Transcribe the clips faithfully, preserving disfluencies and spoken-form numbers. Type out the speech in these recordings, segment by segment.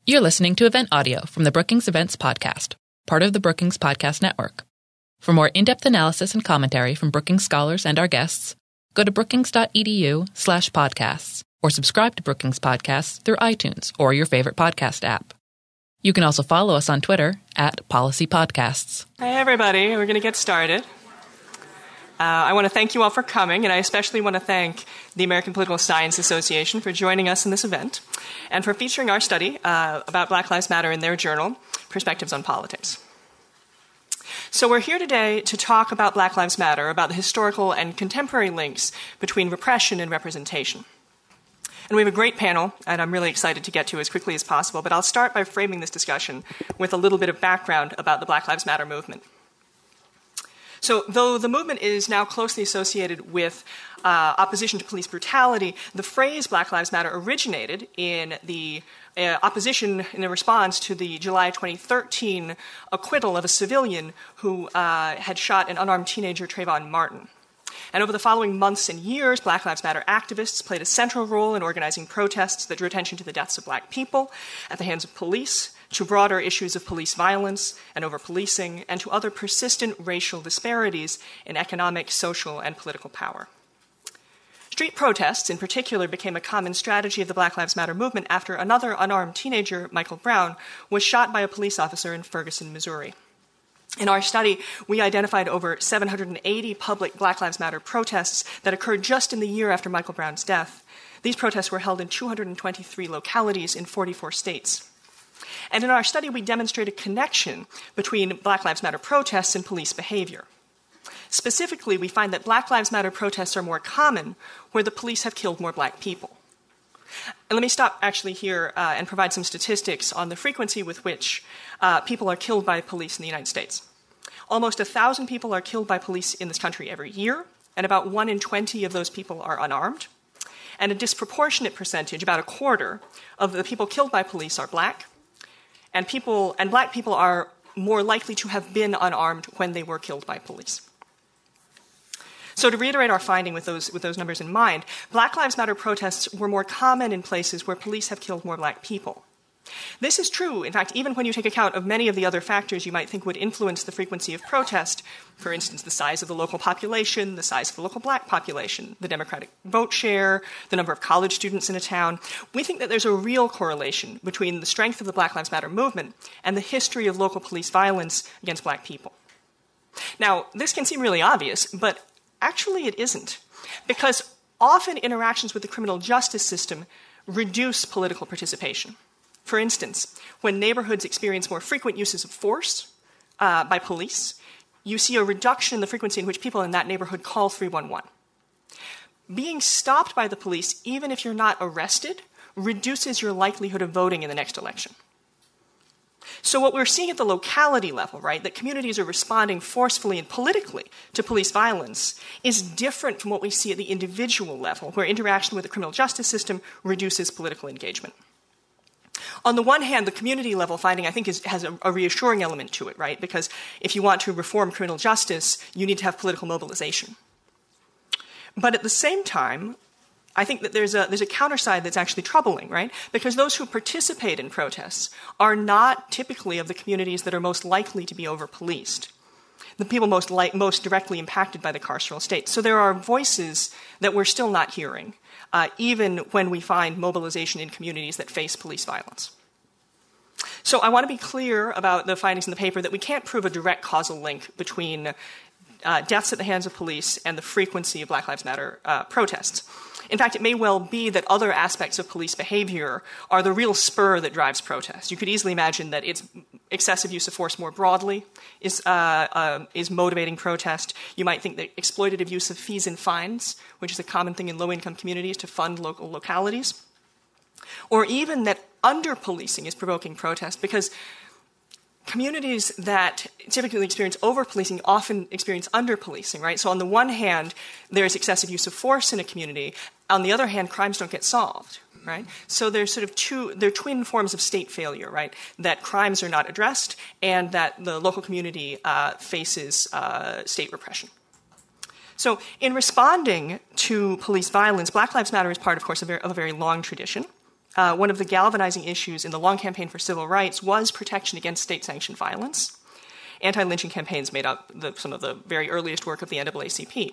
You're listening to event audio from the Brookings Events Podcast, part of the Brookings Podcast Network. For more in-depth analysis and commentary from Brookings scholars and our guests, go to brookings.edu slash podcasts or subscribe to Brookings Podcasts through iTunes or your favorite podcast app. You can also follow us on Twitter at Policy Podcasts. Hi, everybody. We're going to get started. Uh, I want to thank you all for coming, and I especially want to thank the American Political Science Association for joining us in this event and for featuring our study uh, about Black Lives Matter in their journal, Perspectives on Politics. So we're here today to talk about Black Lives Matter, about the historical and contemporary links between repression and representation. And we have a great panel, and I'm really excited to get to as quickly as possible, but I'll start by framing this discussion with a little bit of background about the Black Lives Matter movement. So though the movement is now closely associated with uh, opposition to police brutality, the phrase Black Lives Matter originated in the uh, opposition in a response to the July twenty thirteen acquittal of a civilian who uh, had shot an unarmed teenager, Trayvon Martin. And over the following months and years, Black Lives Matter activists played a central role in organizing protests that drew attention to the deaths of black people at the hands of police, to broader issues of police violence and over-policing, and to other persistent racial disparities in economic, social, and political power. Street protests, in particular, became a common strategy of the Black Lives Matter movement after another unarmed teenager, Michael Brown, was shot by a police officer in Ferguson, Missouri. In our study, we identified over seven hundred eighty public Black Lives Matter protests that occurred just in the year after Michael Brown's death. These protests were held in two hundred twenty-three localities in forty-four states. And in our study, we demonstrate a connection between Black Lives Matter protests and police behavior. Specifically, we find that Black Lives Matter protests are more common where the police have killed more black people. And let me stop actually here uh, and provide some statistics on the frequency with which uh, people are killed by police in the United States. Almost one thousand people are killed by police in this country every year, and about one in twenty of those people are unarmed. And a disproportionate percentage, about a quarter, of the people killed by police are black. And people and black people are more likely to have been unarmed when they were killed by police. So to reiterate our finding with those, with those numbers in mind, Black Lives Matter protests were more common in places where police have killed more black people. This is true, in fact, even when you take account of many of the other factors you might think would influence the frequency of protest, for instance, the size of the local population, the size of the local black population, the Democratic vote share, the number of college students in a town. We think that there's a real correlation between the strength of the Black Lives Matter movement and the history of local police violence against black people. Now, this can seem really obvious, but actually it isn't, because often interactions with the criminal justice system reduce political participation. For instance, when neighborhoods experience more frequent uses of force uh, by police, you see a reduction in the frequency in which people in that neighborhood call three one one. Being stopped by the police, even if you're not arrested, reduces your likelihood of voting in the next election. So what we're seeing at the locality level, right, that communities are responding forcefully and politically to police violence, is different from what we see at the individual level, where interaction with the criminal justice system reduces political engagement. On the one hand, the community level finding, I think, is, has a, a reassuring element to it, right? Because if you want to reform criminal justice, you need to have political mobilization. But at the same time, I think that there's a, there's a counterside that's actually troubling, right? Because those who participate in protests are not typically of the communities that are most likely to be over-policed, the people most, li- most directly impacted by the carceral state. So there are voices that we're still not hearing, Uh, even when we find mobilization in communities that face police violence. So I want to be clear about the findings in the paper that we can't prove a direct causal link between uh, deaths at the hands of police and the frequency of Black Lives Matter uh, protests. In fact, it may well be that other aspects of police behavior are the real spur that drives protests. You could easily imagine that it's excessive use of force more broadly is, uh, uh, is motivating protest. You might think that exploitative use of fees and fines, which is a common thing in low-income communities to fund local localities, or even that under-policing is provoking protest, because communities that typically experience over-policing often experience under-policing, right? So on the one hand, there's excessive use of force in a community. On the other hand, crimes don't get solved, right? So there's sort of two, they're twin forms of state failure, right? That crimes are not addressed and that the local community uh, faces uh, state repression. So in responding to police violence, Black Lives Matter is part, of course, of a very long tradition. uh, one of the galvanizing issues in the long campaign for civil rights was protection against state-sanctioned violence. Anti-lynching campaigns made up the, some of the very earliest work of the N double A C P.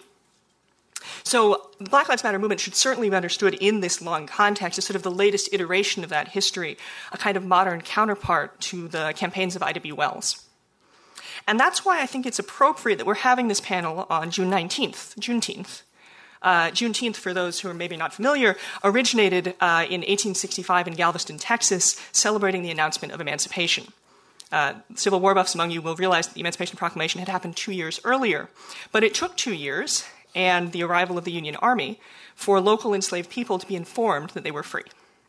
So the Black Lives Matter movement should certainly be understood in this long context as sort of the latest iteration of that history, a kind of modern counterpart to the campaigns of Ida B. Wells. And that's why I think it's appropriate that we're having this panel on June nineteenth, Juneteenth. Uh, Juneteenth, for those who are maybe not familiar, originated uh, in eighteen sixty-five in Galveston, Texas, celebrating the announcement of emancipation. Uh, Civil War buffs among you will realize that the Emancipation Proclamation had happened two years earlier, but it took two years and the arrival of the Union Army for local enslaved people to be informed that they were free.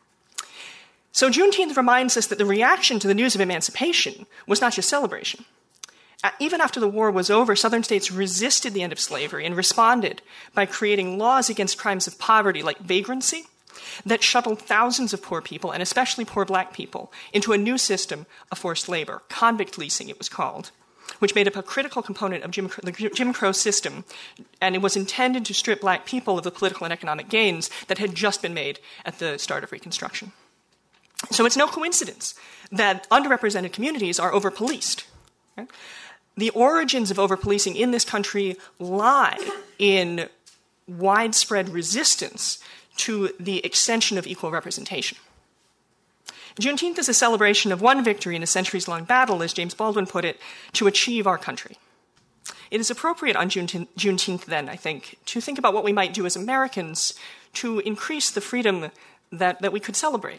So Juneteenth reminds us that the reaction to the news of emancipation was not just celebration. Even after the war was over, Southern states resisted the end of slavery and responded by creating laws against crimes of poverty like vagrancy that shuttled thousands of poor people, and especially poor black people, into a new system of forced labor, convict leasing it was called, which made up a critical component of Jim, the Jim Crow system, and it was intended to strip black people of the political and economic gains that had just been made at the start of Reconstruction. So it's no coincidence that underrepresented communities are over-policed. Right? The origins of over-policing in this country lie in widespread resistance to the extension of equal representation. Juneteenth is a celebration of one victory in a centuries-long battle, as James Baldwin put it, to achieve our country. It is appropriate on Juneteenth, then, I think, to think about what we might do as Americans to increase the freedom that, that we could celebrate.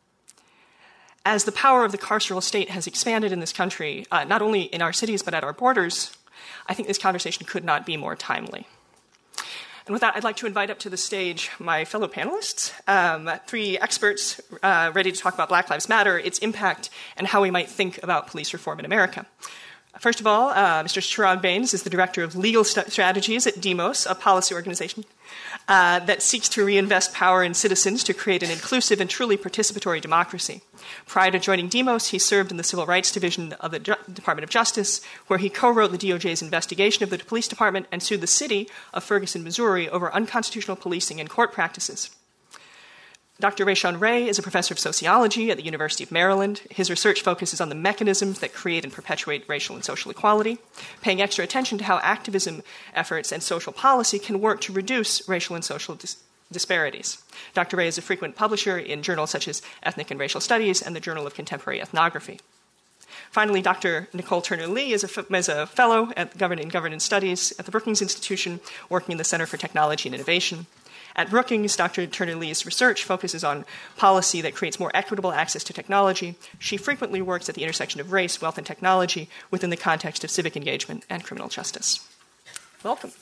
As the power of the carceral state has expanded in this country, uh, not only in our cities but at our borders, I think this conversation could not be more timely. And with that, I'd like to invite up to the stage my fellow panelists, um, three experts uh, ready to talk about Black Lives Matter, its impact, and how we might think about police reform in America. First of all, uh, Mister Chirag Bains is the Director of Legal St- Strategies at Demos, a policy organization uh, that seeks to reinvest power in citizens to create an inclusive and truly participatory democracy. Prior to joining Demos, he served in the Civil Rights Division of the Ju- Department of Justice, where he co-wrote the D O J's investigation of the police department and sued the city of Ferguson, Missouri, over unconstitutional policing and court practices. Doctor Rayshawn Ray is a professor of sociology at the University of Maryland. His research focuses on the mechanisms that create and perpetuate racial and social equality, paying extra attention to how activism efforts and social policy can work to reduce racial and social dis- disparities. Doctor Ray is a frequent publisher in journals such as Ethnic and Racial Studies and the Journal of Contemporary Ethnography. Finally, Doctor Nicole Turner-Lee is a, is a fellow at Government in Governance Studies at the Brookings Institution, working in the Center for Technology and Innovation. At Brookings, Doctor Turner-Lee's research focuses on policy that creates more equitable access to technology. She frequently works at the intersection of race, wealth, and technology within the context of civic engagement and criminal justice. Welcome.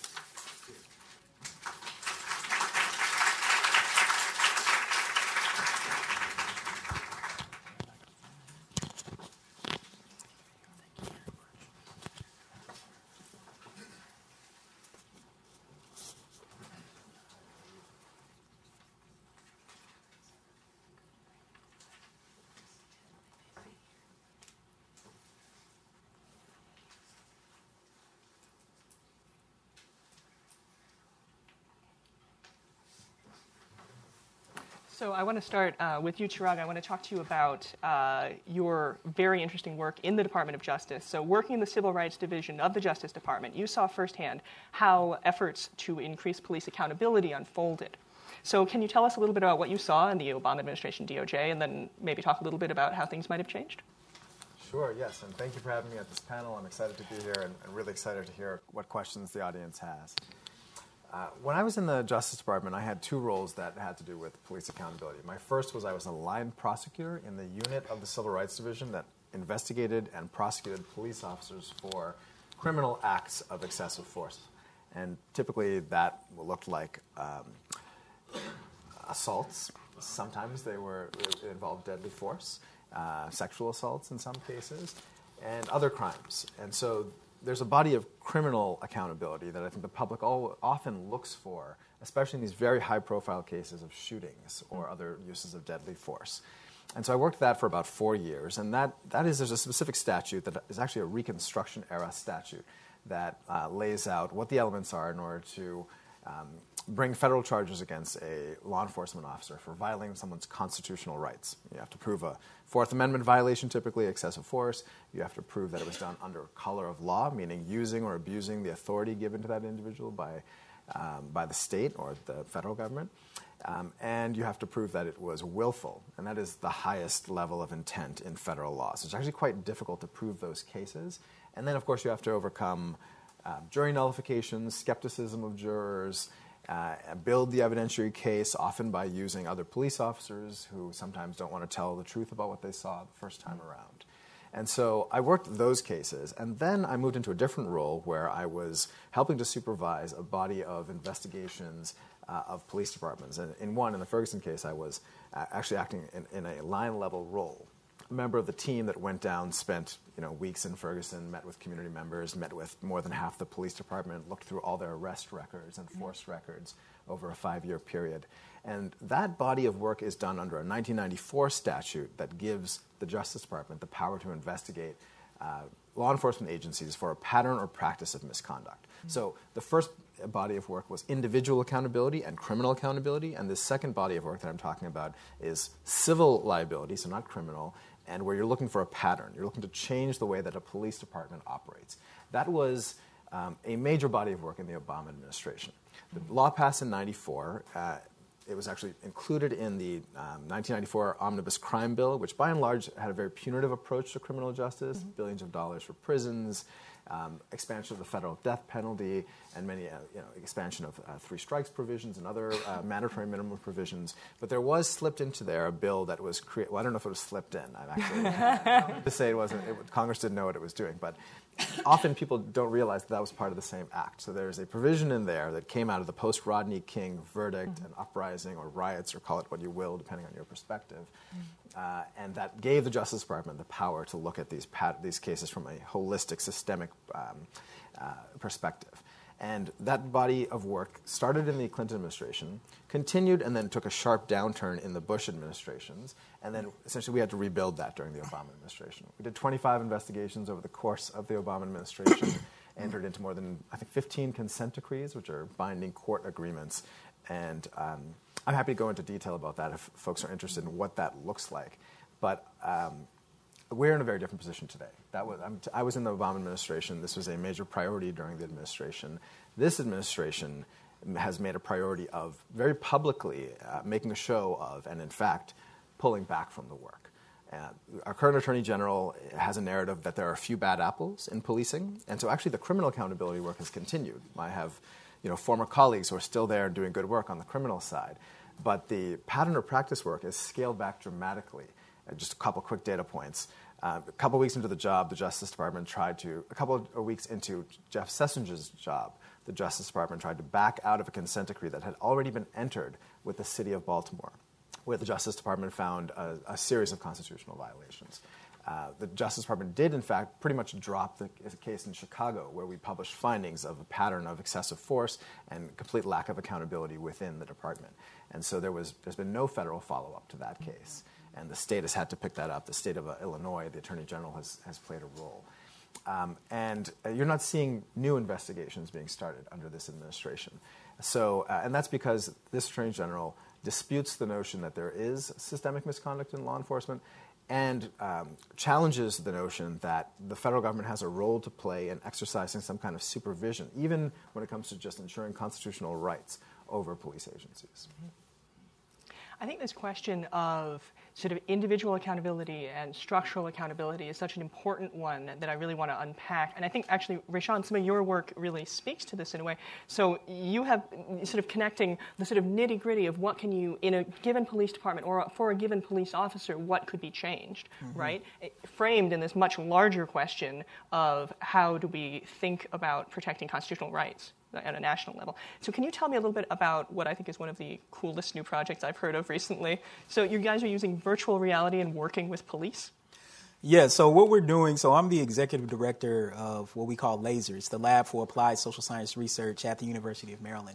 So I want to start uh, with you, Chirag. I want to talk to you about uh, your very interesting work in the Department of Justice. So working in the Civil Rights Division of the Justice Department, you saw firsthand how efforts to increase police accountability unfolded. So can you tell us a little bit about what you saw in the Obama administration D O J, and then maybe talk a little bit about how things might have changed? Sure, yes, and thank you for having me at this panel. I'm excited to be here and, and really excited to hear what questions the audience has. Uh, when I was in the Justice Department, I had two roles that had to do with police accountability. My first was I was a line prosecutor in the unit of the Civil Rights Division that investigated and prosecuted police officers for criminal acts of excessive force. And typically that looked like um, assaults. Sometimes they were it involved deadly force, uh, sexual assaults in some cases, and other crimes. And so there's a body of criminal accountability that I think the public all, often looks for, especially in these very high-profile cases of shootings or other uses of deadly force. And so I worked that for about four years, and that, that is, there's a specific statute that is actually a Reconstruction-era statute that uh, lays out what the elements are in order to um, bring federal charges against a law enforcement officer for violating someone's constitutional rights. You have to prove a Fourth Amendment violation, typically excessive force. You have to prove that it was done under color of law, meaning using or abusing the authority given to that individual by, um, by the state or the federal government. Um, and you have to prove that it was willful, and that is the highest level of intent in federal law. So it's actually quite difficult to prove those cases. And then, of course, you have to overcome uh, jury nullifications, skepticism of jurors, uh, build the evidentiary case, often by using other police officers who sometimes don't want to tell the truth about what they saw the first time around. And so I worked those cases, and then I moved into a different role where I was helping to supervise a body of investigations uh, of police departments. And in one, in the Ferguson case, I was uh, actually acting in, in a line-level role. A member of the team that went down, spent you know weeks in Ferguson, met with community members, met with more than half the police department, looked through all their arrest records and force records over a five-year period. And that body of work is done under a nineteen ninety-four statute that gives the Justice Department the power to investigate uh, law enforcement agencies for a pattern or practice of misconduct. Mm-hmm. So the first body of work was individual accountability and criminal accountability, and this second body of work that I'm talking about is civil liability, so not criminal, and where you're looking for a pattern. You're looking to change the way that a police department operates. That was um, a major body of work in the Obama administration. The law passed in ninety-four. Uh, it was actually included in the um, nineteen ninety-four Omnibus Crime Bill, which by and large had a very punitive approach to criminal justice, mm-hmm. billions of dollars for prisons, um, expansion of the federal death penalty, and many, uh, you know, expansion of uh, three strikes provisions and other uh, mandatory minimum provisions. But there was slipped into there a bill that was created. Well, I don't know if it was slipped in. I'm actually to say it wasn't. It, Congress didn't know what it was doing, but often people don't realize that that was part of the same act. So there's a provision in there that came out of the post-Rodney King verdict mm-hmm. and uprising or riots, or call it what you will, depending on your perspective. Mm-hmm. Uh, and that gave the Justice Department the power to look at these pat- these cases from a holistic, systemic um, uh, perspective. And that body of work started in the Clinton administration, continued, and then took a sharp downturn in the Bush administrations. And then essentially we had to rebuild that during the Obama administration. We did twenty-five investigations over the course of the Obama administration, entered into more than, I think, fifteen consent decrees, which are binding court agreements. And um, I'm happy to go into detail about that if folks are interested in what that looks like. But um, we're in a very different position today. That was, I'm t- I was in the Obama administration. This was a major priority during the administration. This administration has made a priority of very publicly uh, making a show of, and in fact, pulling back from the work. Uh, our current Attorney General has a narrative that there are a few bad apples in policing, and so actually the criminal accountability work has continued. I have you know, former colleagues who are still there and doing good work on the criminal side, but the pattern or practice work is scaled back dramatically. Uh, just a couple quick data points. Uh, a couple weeks into the job, the Justice Department tried to, a couple of weeks into Jeff Sessions' job, the Justice Department tried to back out of a consent decree that had already been entered with the city of Baltimore, where the Justice Department found a, a series of constitutional violations. Uh, the Justice Department did, in fact, pretty much drop the, the case in Chicago, where we published findings of a pattern of excessive force and complete lack of accountability within the department. And so there was, there's been no federal follow-up to that case. And the state has had to pick that up. The state of uh, Illinois, the Attorney General, has, has played a role. Um, and uh, you're not seeing new investigations being started under this administration. So, uh, and that's because this Attorney General disputes the notion that there is systemic misconduct in law enforcement and um, challenges the notion that the federal government has a role to play in exercising some kind of supervision, even when it comes to just ensuring constitutional rights over police agencies. I think this question of sort of individual accountability and structural accountability is such an important one that I really want to unpack. And I think actually, Rayshawn, some of your work really speaks to this in a way. So you have sort of connecting the sort of nitty-gritty of what can you, in a given police department or for a given police officer, what could be changed, mm-hmm. right? It, framed in this much larger question of how do we think about protecting constitutional rights at a national level. So can you tell me a little bit about what I think is one of the coolest new projects I've heard of recently? So you guys are using virtual reality and working with police? Yeah, so what we're doing, so I'm the executive director of what we call LASERS, the Lab for Applied Social Science Research at the University of Maryland.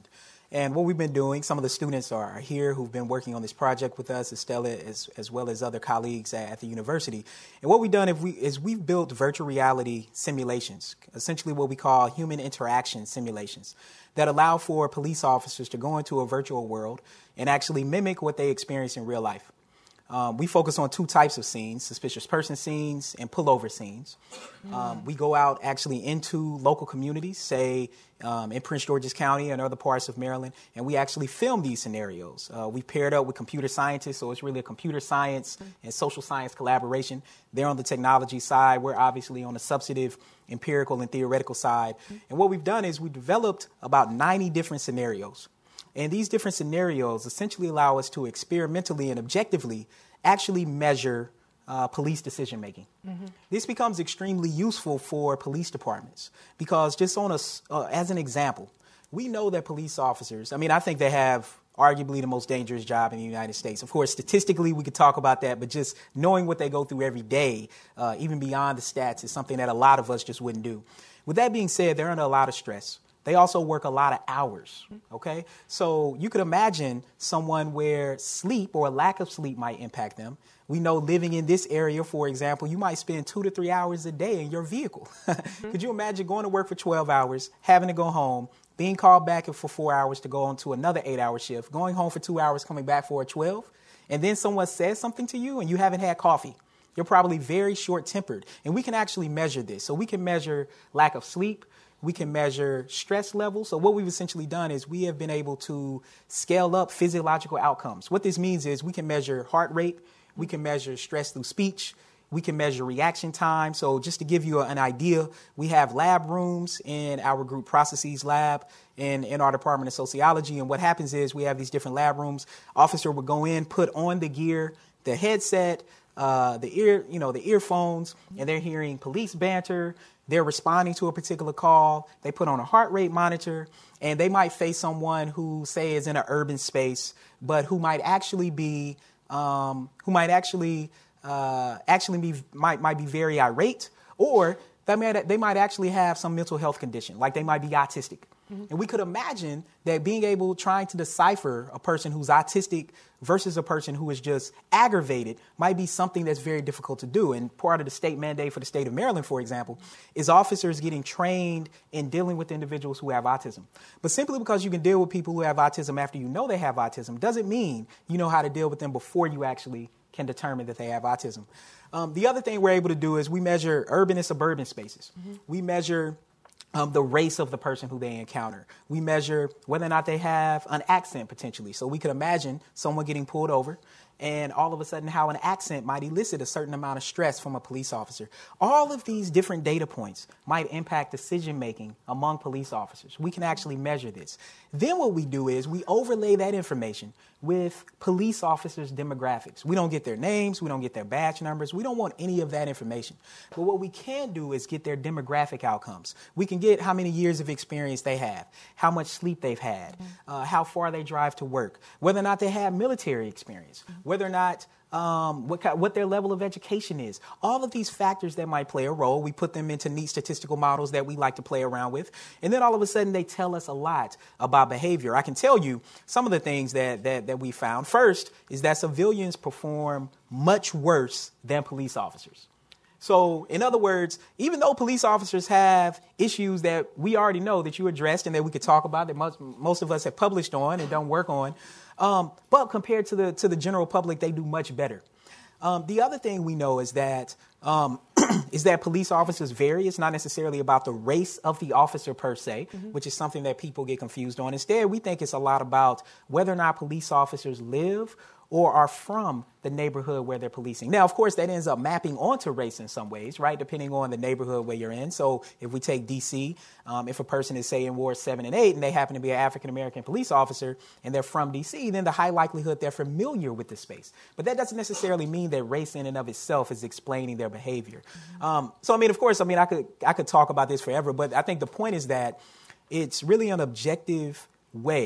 And what we've been doing, some of the students are here who've been working on this project with us, Estella, as, as well as other colleagues at, at the university. And what we've done is, we, is we've built virtual reality simulations, essentially what we call human interaction simulations, that allow for police officers to go into a virtual world and actually mimic what they experience in real life. Um, we focus on two types of scenes, suspicious person scenes and pullover scenes. Um, we go out actually into local communities, say um, in Prince George's County and other parts of Maryland, and we actually film these scenarios. Uh, we paired up with computer scientists, so it's really a computer science and social science collaboration. They're on the technology side. We're obviously on the substantive, empirical, and theoretical side. And what we've done is we've developed about ninety different scenarios. And these different scenarios essentially allow us to experimentally and objectively actually measure uh, police decision making. Mm-hmm. This becomes extremely useful for police departments because just on a, uh, as an example, we know that police officers, I mean, I think they have arguably the most dangerous job in the United States. Of course, statistically, we could talk about that, but just knowing what they go through every day, uh, even beyond the stats, is something that a lot of us just wouldn't do. With that being said, they're under a lot of stress. They also work a lot of hours, okay? So you could imagine someone where sleep or a lack of sleep might impact them. We know living in this area, for example, you might spend two to three hours a day in your vehicle. Mm-hmm. Could you imagine going to work for twelve hours, having to go home, being called back for four hours to go on to another eight-hour shift, going home for two hours, coming back for a twelve, and then someone says something to you and you haven't had coffee? You're probably very short-tempered, and we can actually measure this. So we can measure lack of sleep. We can measure stress levels. So what we've essentially done is we have been able to scale up physiological outcomes. What this means is we can measure heart rate. We can measure stress through speech. We can measure reaction time. So just to give you an idea, we have lab rooms in our group processes lab in, in our Department of Sociology. And what happens is we have these different lab rooms. Officer would go in, put on the gear, the headset, uh, the ear, you know, the earphones, and they're hearing police banter. They're responding to a particular call. They put on a heart rate monitor, and they might face someone who, say, is in an urban space, but who might actually be, um, who might actually, uh, actually be, might might be very irate, or they might they might actually have some mental health condition, like they might be autistic. Mm-hmm. And we could imagine that being able, trying to decipher a person who's autistic versus a person who is just aggravated might be something that's very difficult to do. And part of the state mandate for the state of Maryland, for example, is officers getting trained in dealing with individuals who have autism. But simply because you can deal with people who have autism after you know they have autism doesn't mean you know how to deal with them before you actually can determine that they have autism. Um, the other thing we're able to do is we measure urban and suburban spaces. Mm-hmm. We measure Um, the race of the person who they encounter. We measure whether or not they have an accent potentially. So we could imagine someone getting pulled over and all of a sudden how an accent might elicit a certain amount of stress from a police officer. All of these different data points might impact decision-making among police officers. We can actually measure this. Then what we do is we overlay that information with police officers' demographics. We don't get their names. We don't get their badge numbers. We don't want any of that information. But what we can do is get their demographic outcomes. We can get how many years of experience they have, how much sleep they've had, mm-hmm. uh, how far they drive to work, whether or not they have military experience, mm-hmm. whether or not um, what, what their level of education is. All of these factors that might play a role, we put them into neat statistical models that we like to play around with. And then all of a sudden they tell us a lot about behavior. I can tell you some of the things that, that, that we found. First is that civilians perform much worse than police officers. So, in other words, even though police officers have issues that we already know that you addressed and that we could talk about, that most, most of us have published on and don't work on, um, but compared to the to the general public, they do much better. Um, the other thing we know is that um, is that police officers vary. It's not necessarily about the race of the officer per se, mm-hmm. which is something that people get confused on. Instead, we think it's a lot about whether or not police officers live or are from the neighborhood where they're policing. Now, of course, that ends up mapping onto race in some ways, right, depending on the neighborhood where you're in. So if we take D C, um, if a person is, say, in Ward seven and eight and they happen to be an African-American police officer and they're from D C, then the high likelihood they're familiar with the space. But that doesn't necessarily mean that race in and of itself is explaining their behavior. Mm-hmm. Um, so, I mean, of course, I mean, I could I could talk about this forever, but I think the point is that it's really an objective way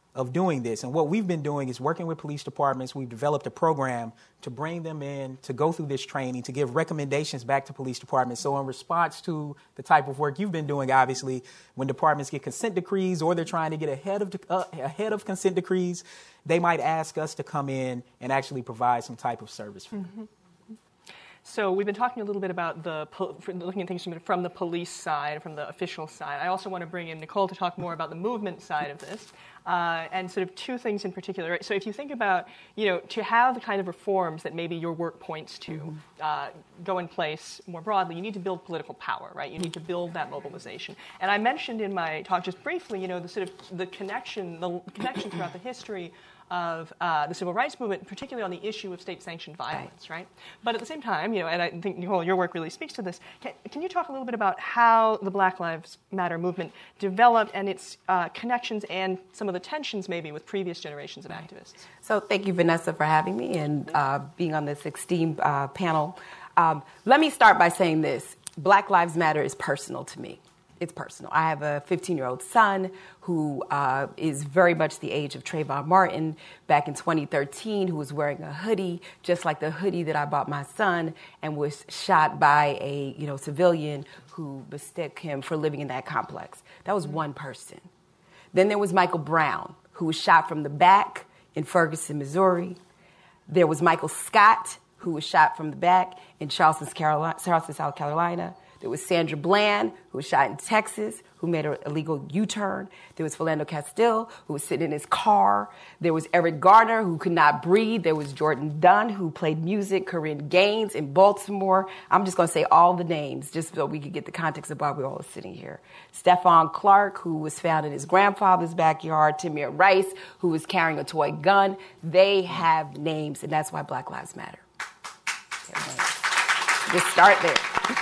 of doing this. And what we've been doing is working with police departments. We've developed a program to bring them in, to go through this training, to give recommendations back to police departments. So in response to the type of work you've been doing, obviously, when departments get consent decrees or they're trying to get ahead of uh, ahead of consent decrees, they might ask us to come in and actually provide some type of service for them. Mm-hmm. So we've been talking a little bit about the looking at things from the police side, from the official side. I also want to bring in Nicole to talk more about the movement side of this, uh, and sort of two things in particular. Right? So if you think about, you know, to have the kind of reforms that maybe your work points to mm-hmm. uh, go in place more broadly, you need to build political power, right? You need to build that mobilization. And I mentioned in my talk just briefly, you know, the sort of the connection, the connection throughout the history of uh, the civil rights movement, particularly on the issue of state-sanctioned violence, right? But at the same time, you know, and I think, Nicole, your work really speaks to this, can, can you talk a little bit about how the Black Lives Matter movement developed and its uh, connections and some of the tensions maybe with previous generations of activists? So thank you, Vanessa, for having me and uh, being on this esteemed uh, panel. Um, let me start by saying this. Black Lives Matter is personal to me. It's personal. I have a fifteen-year-old son who uh, is very much the age of Trayvon Martin back in twenty thirteen, who was wearing a hoodie, just like the hoodie that I bought my son, and was shot by a you know civilian who mistook him for living in that complex. That was one person. Then there was Michael Brown, who was shot from the back in Ferguson, Missouri. There was Michael Scott, who was shot from the back in Charleston, Carolina, Charleston, South Carolina. There was Sandra Bland, who was shot in Texas, who made an illegal U-turn. There was Philando Castile, who was sitting in his car. There was Eric Garner, who could not breathe. There was Jordan Dunn, who played music. Corinne Gaines in Baltimore. I'm just going to say all the names, just so we could get the context of why we're all sitting here. Stephon Clark, who was found in his grandfather's backyard. Tamir Rice, who was carrying a toy gun. They have names, and that's why Black Lives Matter. Just start there.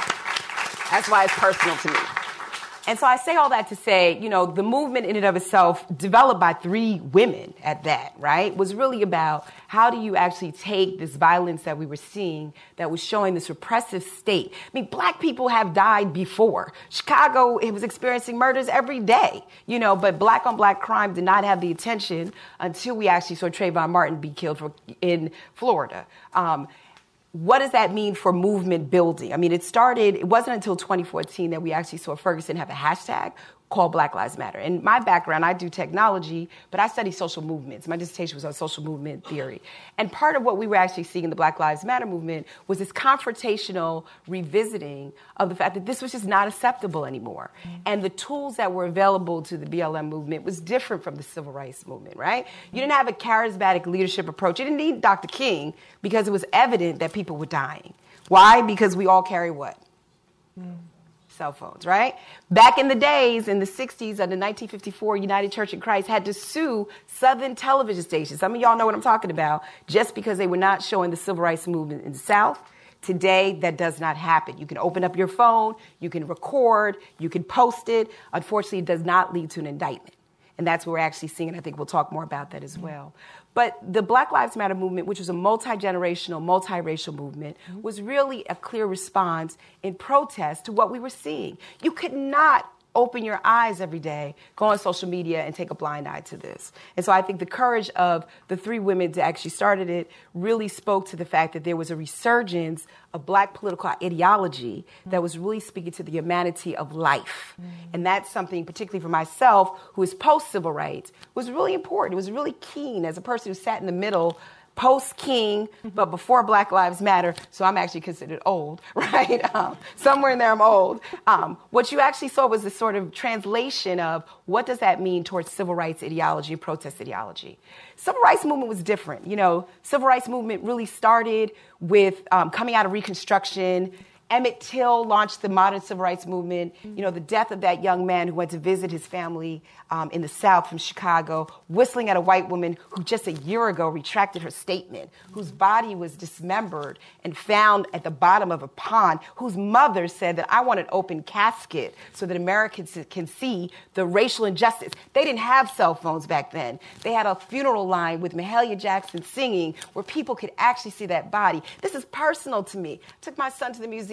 That's why it's personal to me. And so I say all that to say, you know, the movement in and of itself, developed by three women at that, right, was really about how do you actually take this violence that we were seeing that was showing this repressive state. I mean, black people have died before. Chicago, it was experiencing murders every day, you know, but black on black crime did not have the attention until we actually saw Trayvon Martin be killed for, in Florida. Um, What does that mean for movement building? I mean, it started, it wasn't until twenty fourteen that we actually saw Ferguson have a hashtag called Black Lives Matter. In my background, I do technology, but I study social movements. My dissertation was on social movement theory. And part of what we were actually seeing in the Black Lives Matter movement was this confrontational revisiting of the fact that this was just not acceptable anymore. Mm-hmm. And the tools that were available to the B L M movement was different from the civil rights movement, right? You didn't have a charismatic leadership approach. You didn't need Doctor King because it was evident that people were dying. Why? Because we all carry what? Mm. Cell phones, right? Back in the days, in the sixties, under nineteen fifty-four, United Church in Christ had to sue Southern television stations. Some of y'all know what I'm talking about, just because they were not showing the civil rights movement in the South. Today, that does not happen. You can open up your phone, you can record, you can post it. Unfortunately, it does not lead to an indictment. And that's what we're actually seeing, and I think we'll talk more about that as well. But the Black Lives Matter movement, which was a multi-generational, multiracial movement, mm-hmm. was really a clear response in protest to what we were seeing. You could not open your eyes every day, go on social media, and take a blind eye to this. And so I think the courage of the three women that actually started it really spoke to the fact that there was a resurgence of black political ideology mm-hmm. that was really speaking to the humanity of life. Mm-hmm. And that's something, particularly for myself, who is post-civil rights, was really important. It was really keen as a person who sat in the middle post-King, but before Black Lives Matter, so I'm actually considered old, right? Um, somewhere in there I'm old. Um, what you actually saw was this sort of translation of what does that mean towards civil rights ideology and protest ideology. Civil rights movement was different. You know, civil rights movement really started with um, coming out of Reconstruction. Emmett Till launched the modern civil rights movement. You know, the death of that young man who went to visit his family um, in the South from Chicago, whistling at a white woman who just a year ago retracted her statement, whose body was dismembered and found at the bottom of a pond, whose mother said that I want an open casket so that Americans can see the racial injustice. They didn't have cell phones back then. They had a funeral line with Mahalia Jackson singing where people could actually see that body. This is personal to me. I took my son to the museum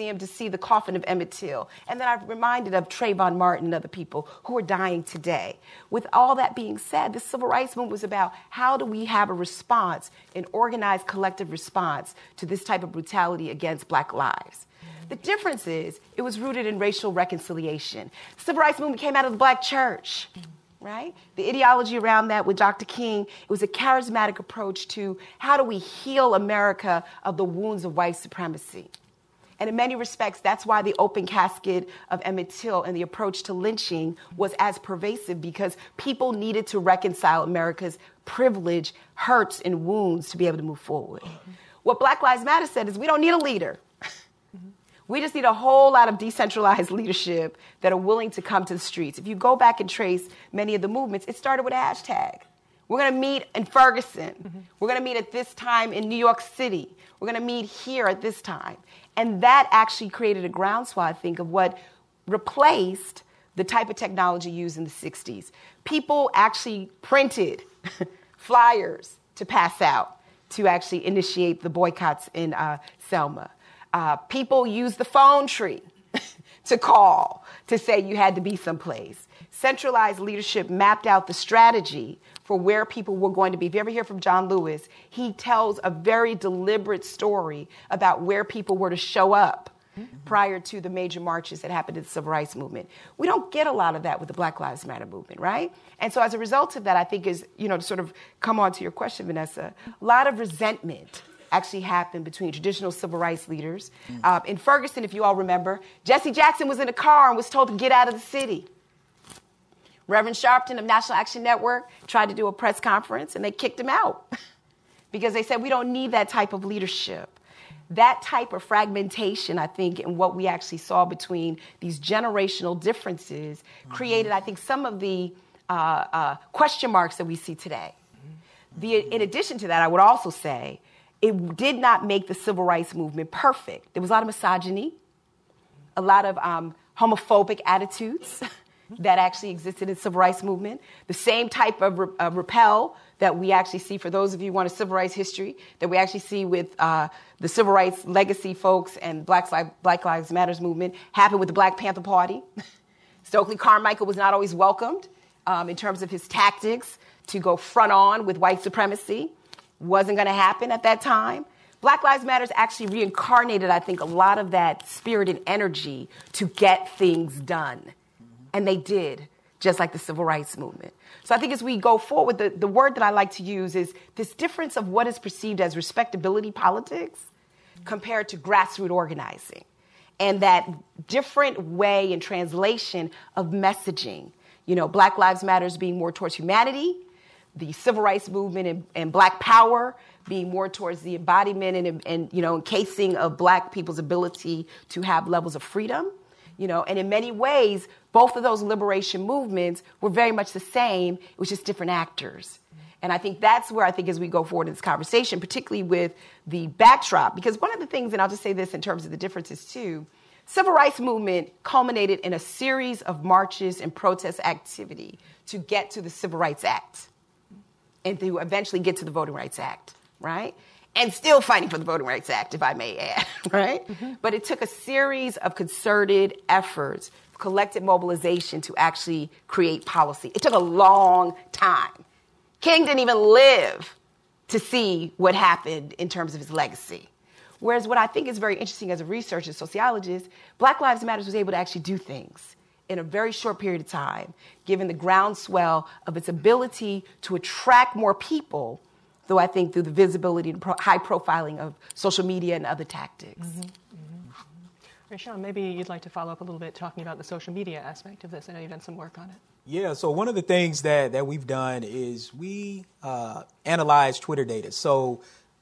Museum to see the coffin of Emmett Till. And then I'm reminded of Trayvon Martin and other people who are dying today. With all that being said, the Civil Rights Movement was about how do we have a response, an organized collective response to this type of brutality against Black lives. The difference is it was rooted in racial reconciliation. The Civil Rights Movement came out of the Black church. Right? The ideology around that with Doctor King, it was a charismatic approach to how do we heal America of the wounds of white supremacy. And in many respects, that's why the open casket of Emmett Till and the approach to lynching was as pervasive, because people needed to reconcile America's privilege, hurts, and wounds to be able to move forward. Mm-hmm. What Black Lives Matter said is we don't need a leader. We just need a whole lot of decentralized leadership that are willing to come to the streets. If you go back and trace many of the movements, it started with a hashtag. We're going to meet in Ferguson. Mm-hmm. We're going to meet at this time in New York City. We're going to meet here at this time. And that actually created a groundswell, I think, of what replaced the type of technology used in the sixties. People actually printed flyers to pass out to actually initiate the boycotts in uh, Selma. Uh, people used the phone tree to call, to say you had to be someplace. Centralized leadership mapped out the strategy for where people were going to be. If you ever hear from John Lewis, he tells a very deliberate story about where people were to show up mm-hmm. prior to the major marches that happened in the Civil Rights Movement. We don't get a lot of that with the Black Lives Matter movement, right? And so as a result of that, I think is, you know, to sort of come on to your question, Vanessa, a lot of resentment actually happened between traditional civil rights leaders. Mm. Uh, in Ferguson, if you all remember, Jesse Jackson was in a car and was told to get out of the city. Reverend Sharpton of National Action Network tried to do a press conference, and they kicked him out because they said, we don't need that type of leadership. That type of fragmentation, I think, and what we actually saw between these generational differences mm-hmm. created, I think, some of the uh, uh, question marks that we see today. Mm-hmm. The, in addition to that, I would also say, it did not make the civil rights movement perfect. There was a lot of misogyny, a lot of um, homophobic attitudes that actually existed in the civil rights movement. The same type of re- uh, repel that we actually see, for those of you who want a civil rights history, that we actually see with uh, the civil rights legacy folks and Black, Black Lives Matter movement happened with the Black Panther Party. Stokely Carmichael was not always welcomed um, in terms of his tactics to go front on with white supremacy. Wasn't going to happen at that time. Black Lives Matter actually reincarnated, I think, a lot of that spirit and energy to get things done. Mm-hmm. And they did, just like the civil rights movement. So I think as we go forward, the, the word that I like to use is this difference of what is perceived as respectability politics mm-hmm. compared to grassroots organizing. And that different way and translation of messaging. You know, Black Lives Matter being more towards humanity, the civil rights movement and, and Black power being more towards the embodiment and, and, you know, encasing of Black people's ability to have levels of freedom, you know, and in many ways, both of those liberation movements were very much the same. It was just different actors. And I think that's where I think as we go forward in this conversation, particularly with the backdrop, because one of the things, and I'll just say this in terms of the differences too, civil rights movement culminated in a series of marches and protest activity to get to the Civil Rights Act. And to eventually get to the Voting Rights Act, right? And still fighting for the Voting Rights Act, if I may add, right? Mm-hmm. But it took a series of concerted efforts, collective mobilization to actually create policy. It took a long time. King didn't even live to see what happened in terms of his legacy. Whereas what I think is very interesting as a researcher, sociologist, Black Lives Matter was able to actually do things in a very short period of time, given the groundswell of its ability to attract more people, though I think through the visibility and pro- high profiling of social media and other tactics. Mm-hmm. Mm-hmm. Rashawn, maybe you'd like to follow up a little bit talking about the social media aspect of this. I know you've done some work on it. Yeah, so one of the things that, that we've done is we uh, analyze Twitter data. So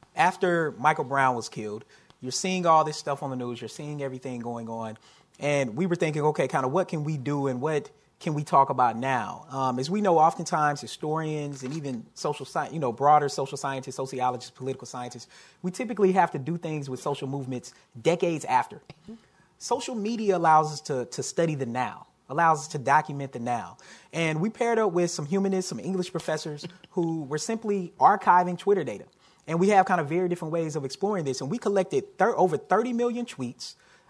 after Michael Brown was killed, you're seeing all this stuff on the news, you're seeing everything going on. And we were thinking, okay, kind of what can we do and what can we talk about now? Um, as we know, oftentimes historians and even social science, you know, broader social scientists, sociologists, political scientists, we typically have to do things with social movements decades after. Mm-hmm. Social media allows us to, to study the now, allows us to document the now. And we paired up with some humanists, some English professors who were simply archiving Twitter data. And we have kind of very different ways of exploring this. And we collected thir- over thirty million tweets.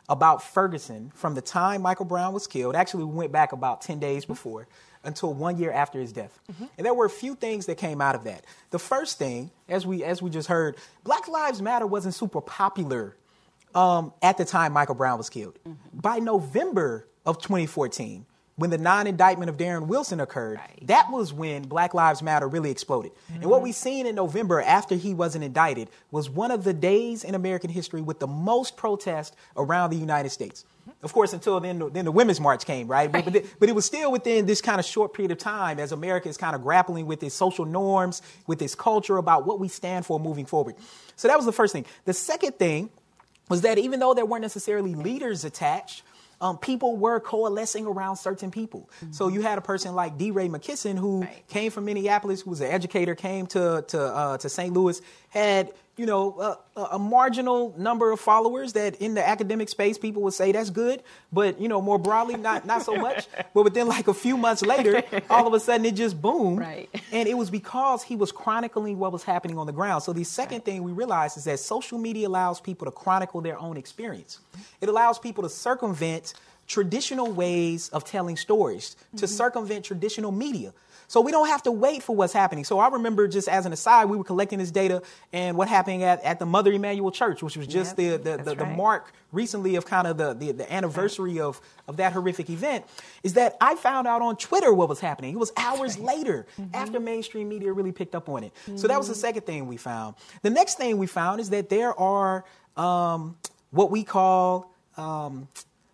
about Ferguson from the time Michael Brown was killed. Actually, we went back about ten days before until one year after his death. Mm-hmm. And there were a few things that came out of that. The first thing, as we as we just heard, Black Lives Matter wasn't super popular um, at the time Michael Brown was killed. Mm-hmm. By November of twenty fourteen, when the non-indictment of Darren Wilson occurred, right. that was when Black Lives Matter really exploded. Mm-hmm. And what we seen in November after he wasn't indicted was one of the days in American history with the most protest around the United States. Of course, until then, then the Women's March came, right? But, but, it, but it was still within this kind of short period of time as America is kind of grappling with its social norms, with its culture about what we stand for moving forward. So that was the first thing. The second thing was that even though there weren't necessarily leaders attached, Um, people were coalescing around certain people. Mm-hmm. So you had a person like DeRay McKesson, who right. came from Minneapolis, who was an educator, came to to uh, to Saint Louis, had you know a, a marginal number of followers that in the academic space people would say that's good, but you know more broadly not not so much. But within like a few months later, all of a sudden it just boomed, right. and it was because he was chronicling what was happening on the ground. So the second right. thing we realized is that social media allows people to chronicle their own experience. It allows people to circumvent traditional ways of telling stories, to mm-hmm. circumvent traditional media. So we don't have to wait for what's happening. So I remember, just as an aside, we were collecting this data and what happened at, at the Mother Emanuel Church, which was just yep, the the, the, the right. mark recently of kind of the, the, the anniversary of, of that horrific event, is that I found out on Twitter what was happening. It was hours right. later mm-hmm. after mainstream media really picked up on it. Mm-hmm. So that was the second thing we found. The next thing we found is that there are um, what we call um,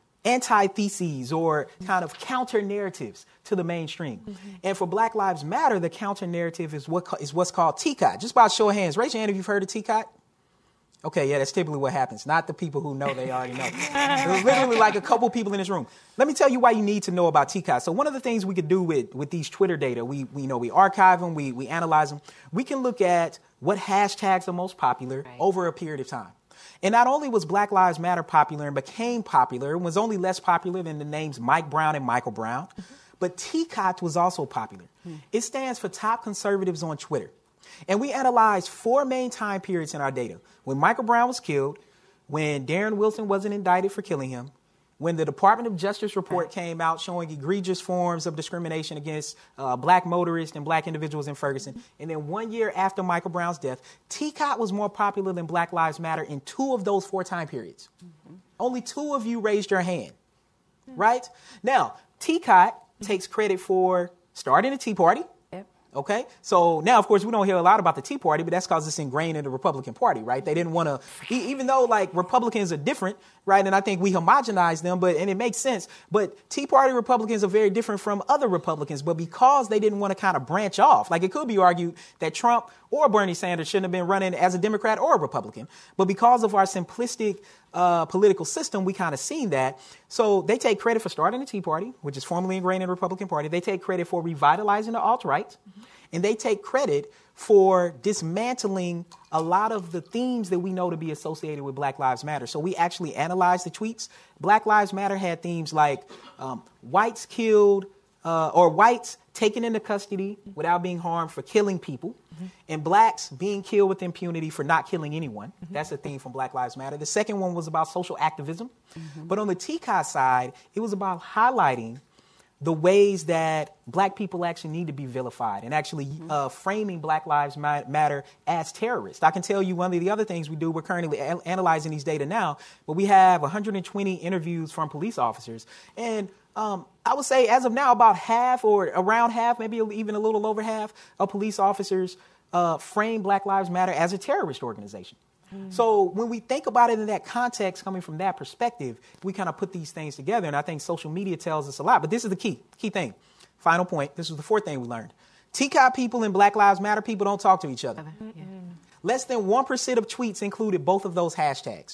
antitheses or kind of counter narratives to the mainstream. Mm-hmm. And for Black Lives Matter, the counter narrative is what is what's called T C O T. Just by a show of hands, raise your hand if you've heard of T C O T. Okay, yeah, that's typically what happens. Not the people who know they already know. There's literally like a couple people in this room. Let me tell you why you need to know about T C O T. So one of the things we could do with, with these Twitter data, we, we you know we archive them, we, we analyze them. We can look at what hashtags are most popular right. over a period of time. And not only was Black Lives Matter popular and became popular, it was only less popular than the names Mike Brown and Michael Brown, mm-hmm. but T C O T was also popular. Mm-hmm. It stands for Top Conservatives on Twitter. And we analyzed four main time periods in our data. When Michael Brown was killed, when Darren Wilson wasn't indicted for killing him, when the Department of Justice report right. came out showing egregious forms of discrimination against uh, black motorists and black individuals in Ferguson, and then one year after Michael Brown's death, T C O T was more popular than Black Lives Matter in two of those four time periods. Mm-hmm. Only two of you raised your hand, mm-hmm. right? Now, T C O T mm-hmm. takes credit for starting the Tea Party. Okay, so now, of course, we don't hear a lot about the Tea Party, but that's because it's ingrained in the Republican Party, right? They didn't want to, even though like Republicans are different, right? And I think we homogenize them, but and it makes sense. But Tea Party Republicans are very different from other Republicans, but because they didn't want to kind of branch off, like it could be argued that Trump or Bernie Sanders shouldn't have been running as a Democrat or a Republican, but because of our simplistic uh, political system, we kind of seen that. So they take credit for starting the Tea Party, which is formerly ingrained in the Republican Party. They take credit for revitalizing the alt-right. Mm-hmm. And they take credit for dismantling a lot of the themes that we know to be associated with Black Lives Matter. So we actually analyzed the tweets. Black Lives Matter had themes like um, whites killed uh, or whites taken into custody without being harmed for killing people, mm-hmm. and blacks being killed with impunity for not killing anyone. Mm-hmm. That's a theme from Black Lives Matter. The second one was about social activism. Mm-hmm. But on the T C O T side, it was about highlighting the ways that black people actually need to be vilified and actually mm-hmm. uh, framing Black Lives Matter as terrorists. I can tell you one of the other things we do, we're currently a- analyzing these data now, but we have one hundred twenty interviews from police officers. And um, I would say as of now, about half or around half, maybe even a little over half of police officers uh, frame Black Lives Matter as a terrorist organization. Mm. So when we think about it in that context, coming from that perspective, we kind of put these things together. And I think social media tells us a lot. But this is the key, key thing. Final point. This was the fourth thing we learned. T C O T people and Black Lives Matter people don't talk to each other. Mm-hmm. Less than one percent of tweets included both of those hashtags.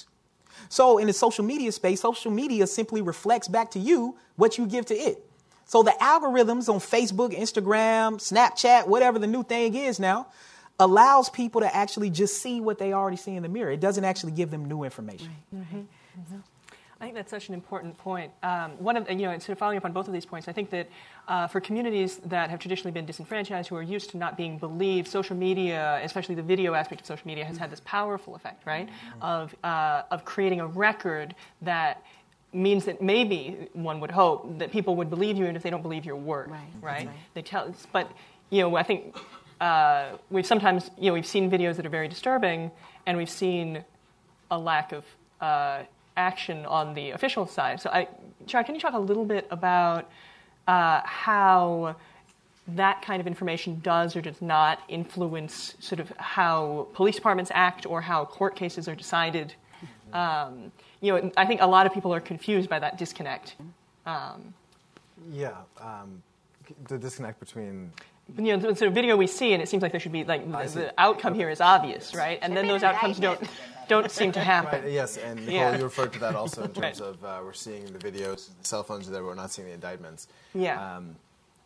So in the social media space, social media simply reflects back to you what you give to it. So the algorithms on Facebook, Instagram, Snapchat, whatever the new thing is now, allows people to actually just see what they already see in the mirror. It doesn't actually give them new information. Right. Mm-hmm. Mm-hmm. I think that's such an important point. Um, one of, you know, sort of following up on both of these points, I think that uh, for communities that have traditionally been disenfranchised, who are used to not being believed, social media, especially the video aspect of social media, has had this powerful effect, right, mm-hmm. of uh, of creating a record that means that maybe one would hope that people would believe you, and if they don't believe your word, right? right? right. They tell, but you know, I think uh, we've sometimes, you know, we've seen videos that are very disturbing, and we've seen a lack of uh, action on the official side. So, I, Chad, can you talk a little bit about uh, how that kind of information does or does not influence sort of how police departments act or how court cases are decided? Um, you know, I think a lot of people are confused by that disconnect. Um, yeah, um, the disconnect between. You know, the sort of video we see, and it seems like there should be like the, the outcome here is obvious, right? And then those outcomes don't don't seem to happen. Right, yes, and Nicole, yeah. you referred to that also in terms right. of uh, we're seeing the videos, the cell phones are there, but we're not seeing the indictments. Yeah. Um,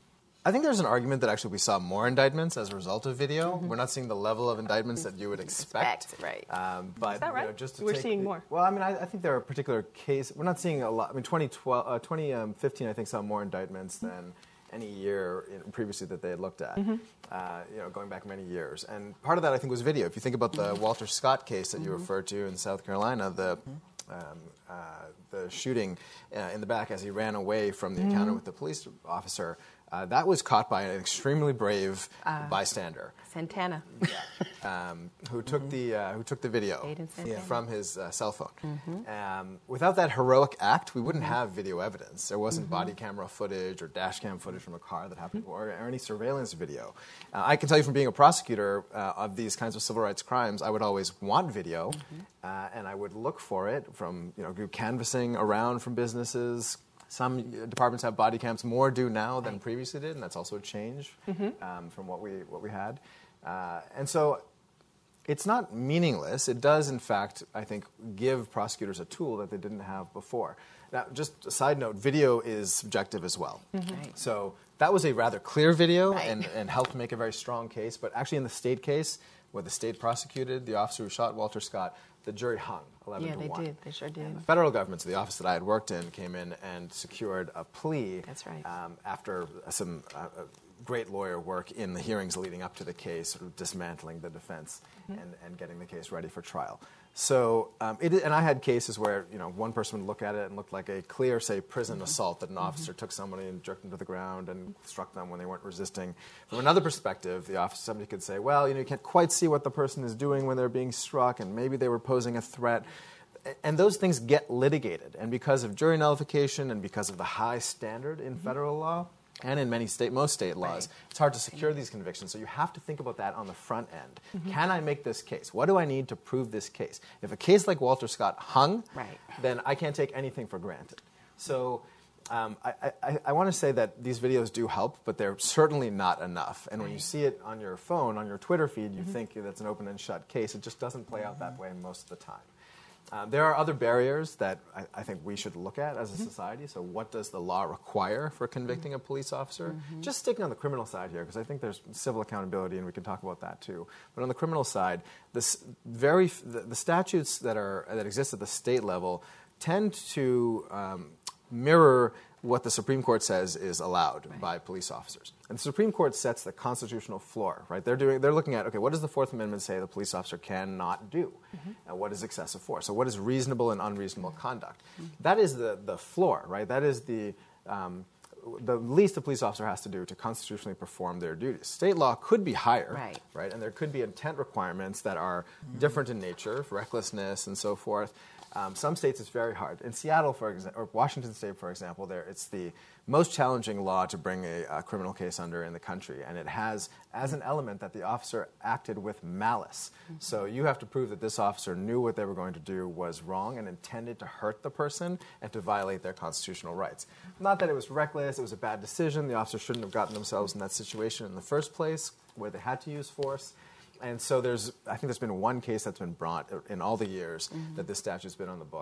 I think there's an argument that actually we saw more indictments as a result of video. Mm-hmm. We're not seeing the level of indictments that you would expect. expect right. Um, but Is that right? You know, just to we're take seeing the, more. Well, I mean, I, I think there are particular cases. We're not seeing a lot. I mean, twenty twelve, uh, twenty fifteen, I think, saw more indictments than any year in, previously that they had looked at, mm-hmm. uh, you know, going back many years. And part of that, I think, was video. If you think about the Walter Scott case that mm-hmm. you referred to in South Carolina, the mm-hmm. um, uh, the shooting uh, in the back as he ran away from the mm-hmm. encounter with the police officer, uh, that was caught by an extremely brave uh, bystander. Santana. Yeah. Um, who took mm-hmm. the uh, who took the video from his uh, cell phone. Mm-hmm. Um, without that heroic act, we wouldn't mm-hmm. have video evidence. There wasn't mm-hmm. body camera footage or dash cam footage from a car that happened, mm-hmm. or, or any surveillance video. Uh, I can tell you from being a prosecutor uh, of these kinds of civil rights crimes, I would always want video, mm-hmm. uh, and I would look for it from, you know, do canvassing around from businesses. Some departments have body cams, more do now than right. previously did, and that's also a change mm-hmm. um, from what we what we had. Uh, and so it's not meaningless. It does, in fact, I think, give prosecutors a tool that they didn't have before. Now, just a side note, video is subjective as well. Mm-hmm. Right. So that was a rather clear video right. and, and helped make a very strong case. But actually in the state case, where the state prosecuted the officer who shot Walter Scott, the jury hung eleven yeah, to they one. did. They sure did. And the federal government, so the office that I had worked in, came in and secured a plea. That's right. Um, after some uh, great lawyer work in the hearings leading up to the case, sort of dismantling the defense mm-hmm. and, and getting the case ready for trial. So, um, it, and I had cases where, you know, one person would look at it and looked like a clear, say, prison mm-hmm. assault, that an officer mm-hmm. took somebody and jerked them to the ground and struck them when they weren't resisting. From another perspective, the officer, somebody could say, well, you know, you can't quite see what the person is doing when they're being struck, and maybe they were posing a threat. And those things get litigated. And because of jury nullification and because of the high standard in mm-hmm. federal law, and in many state, most state laws, right. it's hard to secure these convictions. So you have to think about that on the front end. Mm-hmm. Can I make this case? What do I need to prove this case? If a case like Walter Scott hung, right. then I can't take anything for granted. So um, I, I, I want to say that these videos do help, but they're certainly not enough. And when you see it on your phone, on your Twitter feed, you mm-hmm. think that's an open and shut case. It just doesn't play out that way most of the time. Uh, there are other barriers that I, I think we should look at as a mm-hmm. society. So what does the law require for convicting mm-hmm. a police officer? Mm-hmm. Just sticking on the criminal side here, because I think there's civil accountability, and we can talk about that too. But on the criminal side, this very the, the statutes that are that exist at the state level tend to um, mirror what the Supreme Court says is allowed right. by police officers. And the Supreme Court sets the constitutional floor, right? They're doing, they're looking at, okay, what does the Fourth Amendment say the police officer cannot do? Mm-hmm. And what is excessive force? So what is reasonable and unreasonable conduct? Mm-hmm. That is the, the floor, right? That is the, um, the least a police officer has to do to constitutionally perform their duties. State law could be higher, right? right? And there could be intent requirements that are mm-hmm. different in nature, recklessness and so forth. Um, some states it's very hard. In Seattle, for example, or Washington State, for example, there it's the most challenging law to bring a, a criminal case under in the country, and it has as an element that the officer acted with malice. Mm-hmm. So you have to prove that this officer knew what they were going to do was wrong and intended to hurt the person and to violate their constitutional rights. Not that it was reckless, it was a bad decision. The officer shouldn't have gotten themselves in that situation in the first place where they had to use force. And so there's, I think there's been one case that's been brought in all the years mm-hmm. that this statute's been on the books.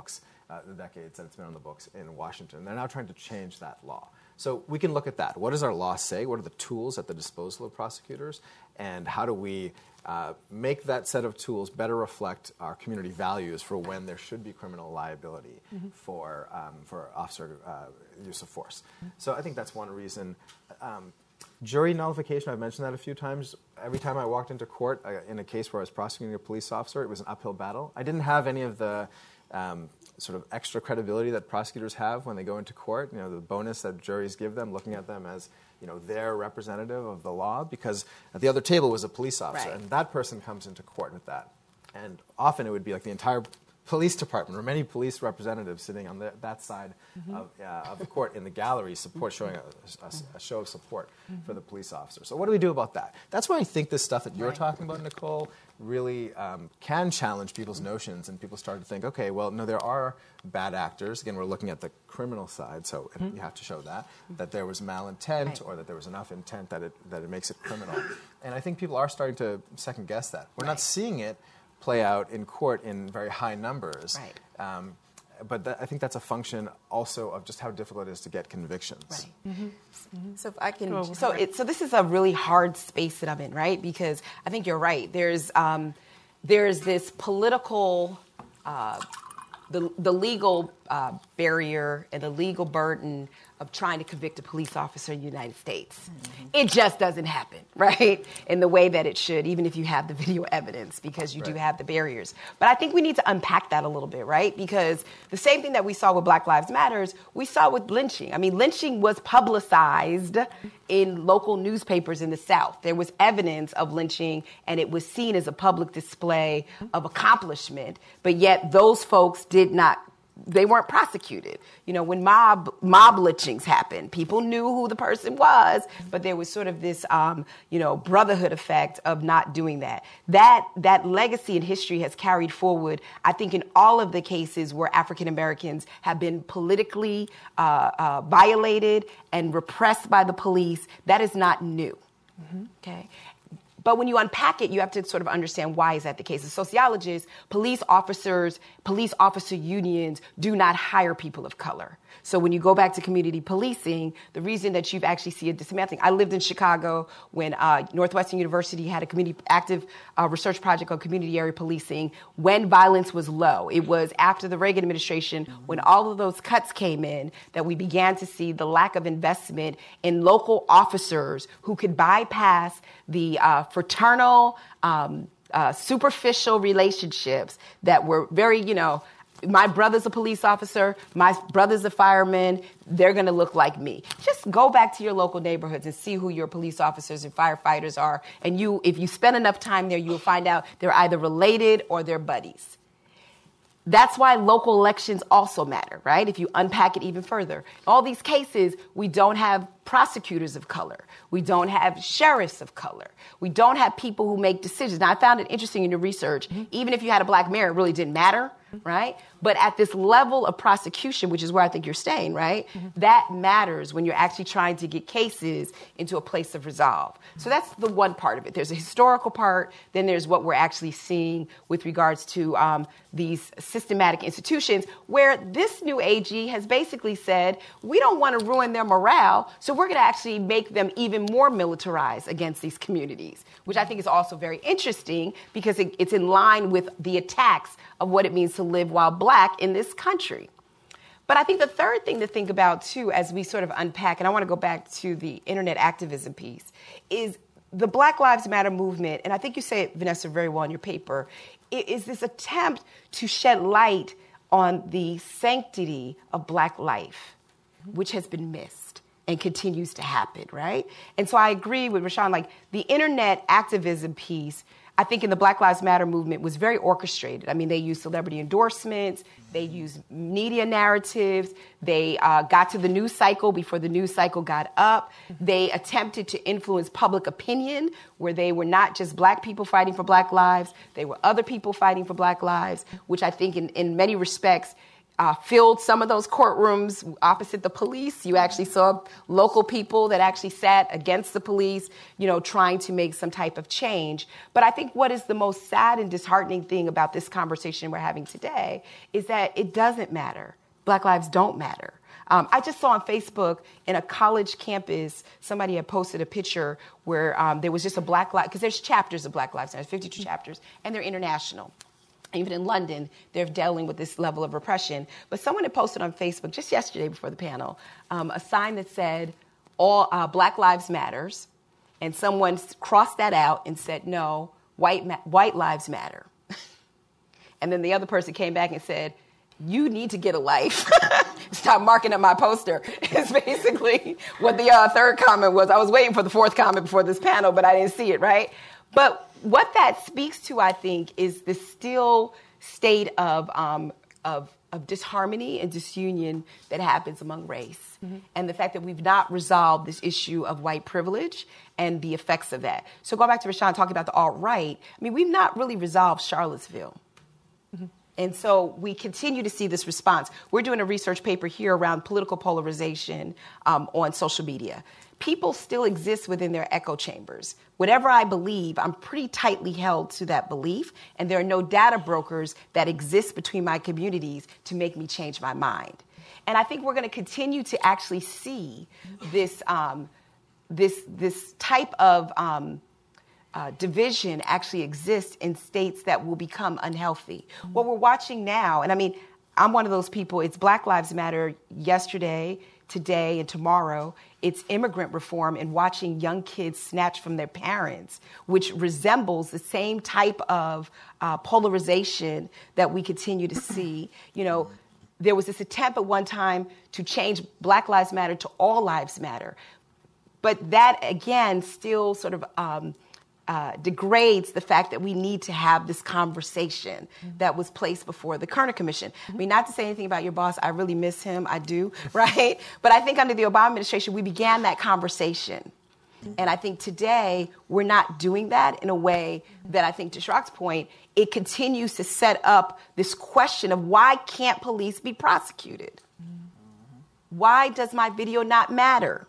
uh, the decades that it's been on the books in Washington. They're now trying to change that law. So we can look at that. What does our law say? What are the tools at the disposal of prosecutors? And how do we uh, make that set of tools better reflect our community values for when there should be criminal liability mm-hmm. for, um, for officer uh, use of force? Mm-hmm. So I think that's one reason. Um, Jury nullification, I've mentioned that a few times. Every time I walked into court uh, in a case where I was prosecuting a police officer, it was an uphill battle. I didn't have any of the um, sort of extra credibility that prosecutors have when they go into court, you know, the bonus that juries give them, looking at them as, you know, their representative of the law, because at the other table was a police officer, right. and that person comes into court with that. And often it would be like the entire police department or many police representatives sitting on the, that side mm-hmm. of, uh, of the court in the gallery, support showing a, a, a show of support mm-hmm. for the police officer. So what do we do about that? That's why I think this stuff that you're right. talking about, Nicole, really um, can challenge people's notions, and people start to think, okay, well, no, there are bad actors. Again, we're looking at the criminal side, so mm-hmm. you have to show that, that there was malintent right. or that there was enough intent that it, that it makes it criminal. And I think people are starting to second guess that. We're right. not seeing it play out in court in very high numbers. Right. Um, but that, I think that's a function also of just how difficult it is to get convictions. Right. Mm-hmm. Mm-hmm. So if I can, oh, so it, so this is a really hard space that I'm in, right? Because I think you're right. There's um, there's this political, uh, the the legal uh, barrier and the legal burden of trying to convict a police officer in the United States. Mm-hmm. It just doesn't happen, right? In the way that it should, even if you have the video evidence, because you right. do have the barriers. But I think we need to unpack that a little bit, right? Because the same thing that we saw with Black Lives Matters, we saw with lynching. I mean, lynching was publicized in local newspapers in the South. There was evidence of lynching, and it was seen as a public display of accomplishment. But yet those folks did not They weren't prosecuted. You know, when mob mob lynchings happened, people knew who the person was, but there was sort of this, um, you know, brotherhood effect of not doing that. That that legacy and history has carried forward, I think, in all of the cases where African Americans have been politically uh, uh, violated and repressed by the police. That is not new. Mm-hmm. Okay. But when you unpack it, you have to sort of understand why is that the case. As sociologists, police officers, police officer unions do not hire people of color. So when you go back to community policing, the reason that you've actually see a dismantling. I lived in Chicago when uh, Northwestern University had a community active uh, research project on community area policing when violence was low. It was after the Reagan administration, when all of those cuts came in, that we began to see the lack of investment in local officers who could bypass the uh, fraternal, um, uh, superficial relationships that were very, you know, my brother's a police officer, my brother's a fireman, they're going to look like me. Just go back to your local neighborhoods and see who your police officers and firefighters are. And you, if you spend enough time there, you'll find out they're either related or they're buddies. That's why local elections also matter, right? If you unpack it even further. In all these cases, we don't have prosecutors of color. We don't have sheriffs of color. We don't have people who make decisions. Now, I found it interesting in your research, mm-hmm. even if you had a black mayor, it really didn't matter, right? But at this level of prosecution, which is where I think you're staying, right? Mm-hmm. That matters when you're actually trying to get cases into a place of resolve. Mm-hmm. So that's the one part of it. There's a historical part. Then there's what we're actually seeing with regards to um, these systematic institutions where this new A G has basically said, we don't want to ruin their morale, so we're going to actually make them even more militarized against these communities, which I think is also very interesting because it, it's in line with the attacks of what it means to live while black in this country. But I think the third thing to think about, too, as we sort of unpack, and I want to go back to the internet activism piece, is the Black Lives Matter movement, and I think you say it, Vanessa, very well in your paper, is this attempt to shed light on the sanctity of black life, which has been missed and continues to happen, right? And so I agree with Rashawn, like the internet activism piece, I think in the Black Lives Matter movement was very orchestrated. I mean, they used celebrity endorsements, they used media narratives, they uh, got to the news cycle before the news cycle got up. They attempted to influence public opinion where they were not just black people fighting for black lives, they were other people fighting for black lives, which I think in, in many respects uh, filled some of those courtrooms opposite the police. You actually saw local people that actually sat against the police, you know, trying to make some type of change. But I think what is the most sad and disheartening thing about this conversation we're having today is that it doesn't matter. Black lives don't matter. Um, I just saw on Facebook in a college campus, somebody had posted a picture where um, there was just a Black Lives, because there's chapters of Black Lives Matter, fifty-two chapters, and they're international. Even in London, they're dealing with this level of repression. But someone had posted on Facebook just yesterday before the panel um, a sign that said, "All uh, Black Lives Matters," and someone crossed that out and said, "No, white ma- white lives matter." And then the other person came back and said, "You need to get a life. Stop marking up my poster." It's basically what the uh, third comment was. I was waiting for the fourth comment before this panel, but I didn't see it, right? But what that speaks to, I think, is the still state of um, of, of disharmony and disunion that happens among race. Mm-hmm. And the fact that we've not resolved this issue of white privilege and the effects of that. So going back to Rashawn talking about the alt-right, I mean, we've not really resolved Charlottesville. Mm-hmm. And so we continue to see this response. We're doing a research paper here around political polarization um, on social media. People still exist within their echo chambers. Whatever I believe, I'm pretty tightly held to that belief, and there are no data brokers that exist between my communities to make me change my mind. And I think we're going to continue to actually see this um, this this type of um, Uh, division actually exists in states that will become unhealthy. Mm-hmm. What we're watching now, and I mean, I'm one of those people, it's Black Lives Matter yesterday, today, and tomorrow. It's immigrant reform and watching young kids snatched from their parents, which resembles the same type of uh, polarization that we continue to see. You know, there was this attempt at one time to change Black Lives Matter to All Lives Matter. But that, again, still sort of um, Uh, degrades the fact that we need to have this conversation mm-hmm. that was placed before the Kerner Commission. Mm-hmm. I mean, not to say anything about your boss, I really miss him, I do, right? But I think under the Obama administration, we began that conversation. Mm-hmm. And I think today, we're not doing that in a way that I think, to Shiraq's point, it continues to set up this question of why can't police be prosecuted? Mm-hmm. Why does my video not matter?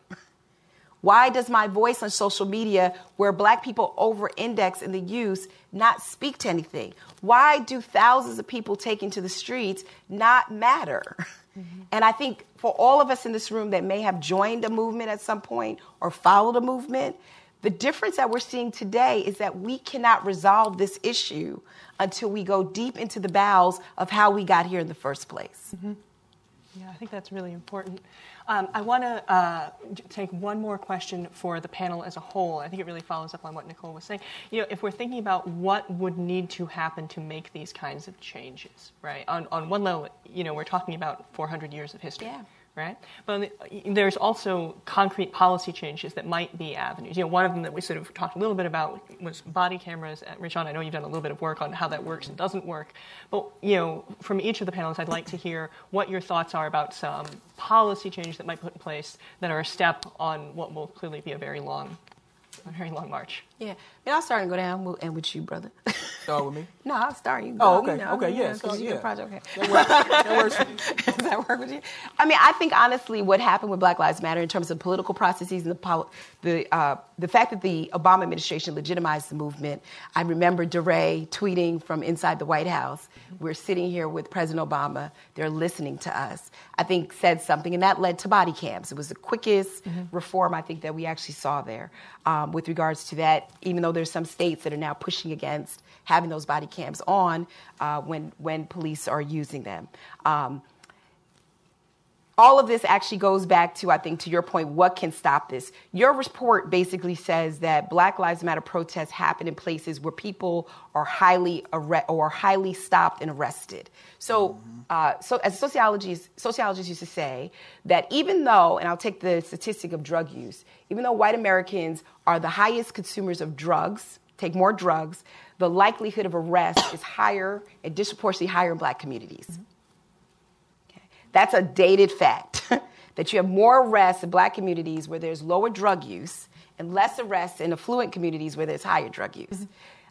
Why does my voice on social media, where Black people over-index in the use, not speak to anything? Why do thousands of people taking to the streets not matter? Mm-hmm. And I think for all of us in this room that may have joined a movement at some point or followed a movement, the difference that we're seeing today is that we cannot resolve this issue until we go deep into the bowels of how we got here in the first place. Mm-hmm. Yeah, I think that's really important. Um, I want to uh, take one more question for the panel as a whole. I think it really follows up on what Nicole was saying. You know, if we're thinking about what would need to happen to make these kinds of changes, right? On on one level, you know, we're talking about four hundred years of history. Yeah. Right? But there's also concrete policy changes that might be avenues. You know, one of them that we sort of talked a little bit about was body cameras. Rashawn, I know you've done a little bit of work on how that works and doesn't work. But, you know, from each of the panelists, I'd like to hear what your thoughts are about some policy changes that might put in place that are a step on what will clearly be a very long, a very long march. Yeah. I mean, I'll start and go down. We'll end with you, brother. Start with me? No, I'll start. You oh, okay. You know, okay, yeah. yes. Yeah, yeah. project. Okay. That works. That works for me. Does that work with you? I mean, I think, honestly, what happened with Black Lives Matter in terms of political processes and the pol- the uh, the fact that the Obama administration legitimized the movement. I remember DeRay tweeting from inside the White House, "We're sitting here with President Obama. They're listening to us." I think said something, and that led to body cams. It was the quickest mm-hmm. reform, I think, that we actually saw there um, with regards to that, even though there's some states that are now pushing against having those body cams on uh, when when police are using them. Um, all of this actually goes back to, I think, to your point, what can stop this? Your report basically says that Black Lives Matter protests happen in places where people are highly arre- or highly stopped and arrested. So, mm-hmm. uh, so as sociologists, sociologists used to say that even though, and I'll take the statistic of drug use, even though white Americans are the highest consumers of drugs, take more drugs, the likelihood of arrest is higher and disproportionately higher in Black communities. Mm-hmm. Okay. That's a dated fact, that you have more arrests in Black communities where there's lower drug use and less arrests in affluent communities where there's higher drug use. Mm-hmm.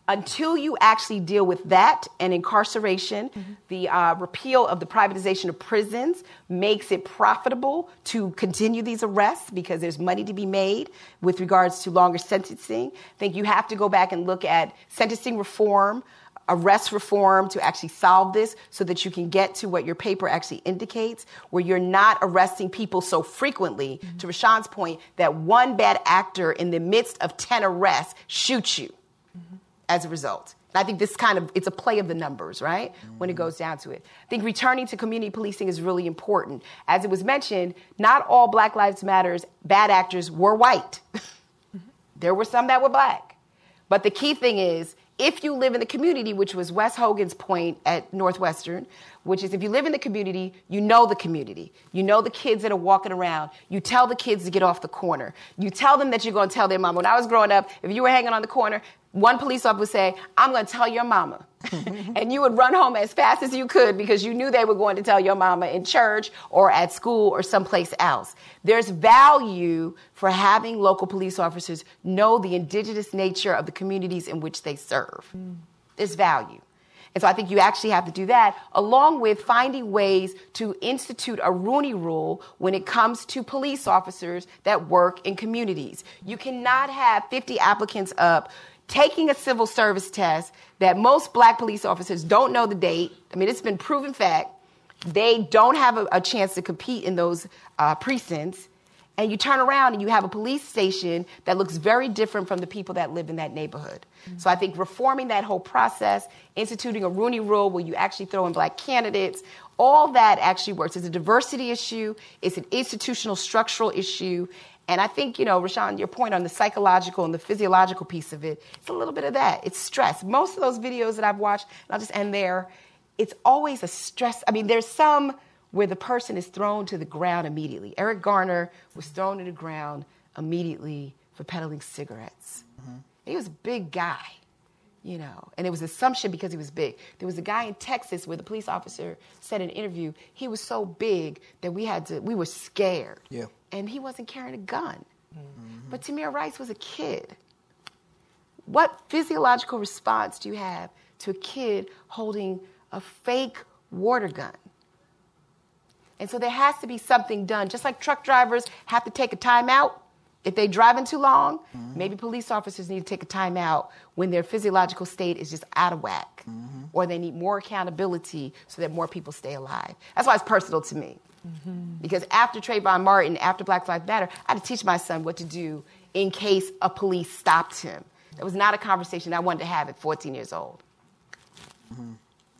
until you actually deal with that and incarceration, mm-hmm. the uh, repeal of the privatization of prisons makes it profitable to continue these arrests because there's money to be made with regards to longer sentencing. I think you have to go back and look at sentencing reform, arrest reform to actually solve this so that you can get to what your paper actually indicates, where you're not arresting people so frequently, mm-hmm. to Rashawn's point, that one bad actor in the midst of ten arrests shoots you. Mm-hmm. As a result. I think this kind of, it's a play of the numbers, right? Mm-hmm. When it goes down to it. I think returning to community policing is really important. As it was mentioned, not all Black Lives Matter's bad actors were white. Mm-hmm. There were some that were black. But the key thing is, if you live in the community, which was Wes Hogan's point at Northwestern, which is if you live in the community, you know the community. You know the kids that are walking around. You tell the kids to get off the corner. You tell them that you're going to tell their mom. When I was growing up, if you were hanging on the corner, one police officer would say, I'm going to tell your mama. And you would run home as fast as you could because you knew they were going to tell your mama in church or at school or someplace else. There's value for having local police officers know the indigenous nature of the communities in which they serve. Mm. There's value. And so I think you actually have to do that, along with finding ways to institute a Rooney Rule when it comes to police officers that work in communities. You cannot have fifty applicants up taking a civil service test that most Black police officers don't know the date. I mean, it's been proven fact. They don't have a, a chance to compete in those uh, precincts. And you turn around and you have a police station that looks very different from the people that live in that neighborhood. Mm-hmm. So I think reforming that whole process, instituting a Rooney Rule where you actually throw in Black candidates, all that actually works. It's a diversity issue. It's an institutional structural issue. And I think, you know, Rashawn, your point on the psychological and the physiological piece of it, it's a little bit of that. It's stress. Most of those videos that I've watched, and I'll just end there, it's always a stress. I mean, there's some where the person is thrown to the ground immediately. Eric Garner was thrown to the ground immediately for peddling cigarettes. Mm-hmm. He was a big guy, you know, and it was assumption because he was big. There was a guy in Texas where the police officer said in an interview, he was so big that we had to, we were scared. Yeah. And he wasn't carrying a gun. Mm-hmm. But Tamir Rice was a kid. What physiological response do you have to a kid holding a fake water gun? And so there has to be something done. Just like truck drivers have to take a time out if they're driving too long, mm-hmm. maybe police officers need to take a time out when their physiological state is just out of whack. Mm-hmm. Or they need more accountability so that more people stay alive. That's why it's personal to me. Mm-hmm. Because after Trayvon Martin, after Black Lives Matter, I had to teach my son what to do in case a police stopped him. That was not a conversation I wanted to have at fourteen years old. Mm-hmm.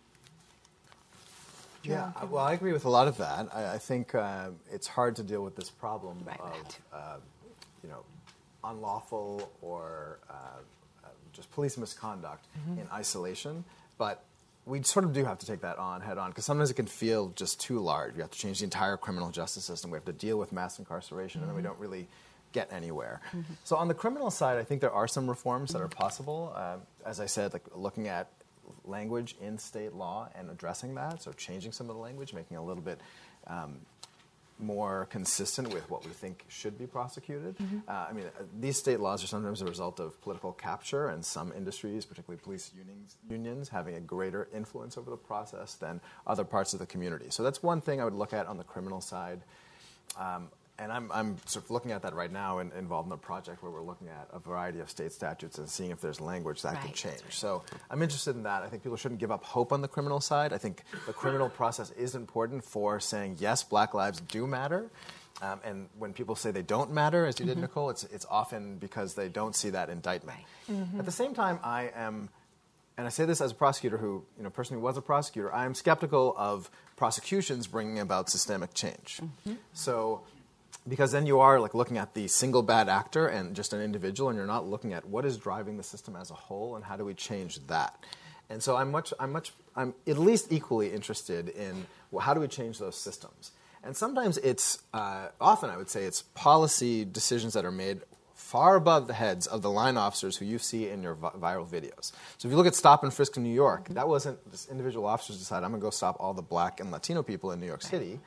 Yeah, well, I agree with a lot of that. I, I think uh, it's hard to deal with this problem right, of, uh, you know, unlawful or uh, uh, just police misconduct mm-hmm. in isolation. But we sort of do have to take that on head on because sometimes it can feel just too large. We have to change the entire criminal justice system. We have to deal with mass incarceration, mm-hmm. and then we don't really get anywhere. Mm-hmm. So on the criminal side, I think there are some reforms mm-hmm. that are possible. Uh, as I said, like looking at language in state law and addressing that, so changing some of the language, making it a little bit um, more consistent with what we think should be prosecuted. Mm-hmm. Uh, I mean, uh, these state laws are sometimes a result of political capture, and some industries, particularly police unions, unions, having a greater influence over the process than other parts of the community. So that's one thing I would look at on the criminal side. Um, And I'm, I'm sort of looking at that right now and involved in a project where we're looking at a variety of state statutes and seeing if there's language that right. could change. Right. So I'm interested in that. I think people shouldn't give up hope on the criminal side. I think the criminal process is important for saying, yes, Black lives do matter. Um, and when people say they don't matter, as you mm-hmm. did, Nicole, it's, it's often because they don't see that indictment. Right. Mm-hmm. At the same time, I am, and I say this as a prosecutor who, you know, person who was a prosecutor, I am skeptical of prosecutions bringing about systemic change. Mm-hmm. So because then you are like looking at the single bad actor and just an individual, and you're not looking at what is driving the system as a whole and how do we change that. And so I'm much, I'm much, I'm at least equally interested in well, how do we change those systems. And sometimes it's, uh, often I would say it's policy decisions that are made far above the heads of the line officers who you see in your vi- viral videos. So if you look at Stop and Frisk in New York, mm-hmm. that wasn't just individual officers decide I'm going to go stop all the Black and Latino people in New York City.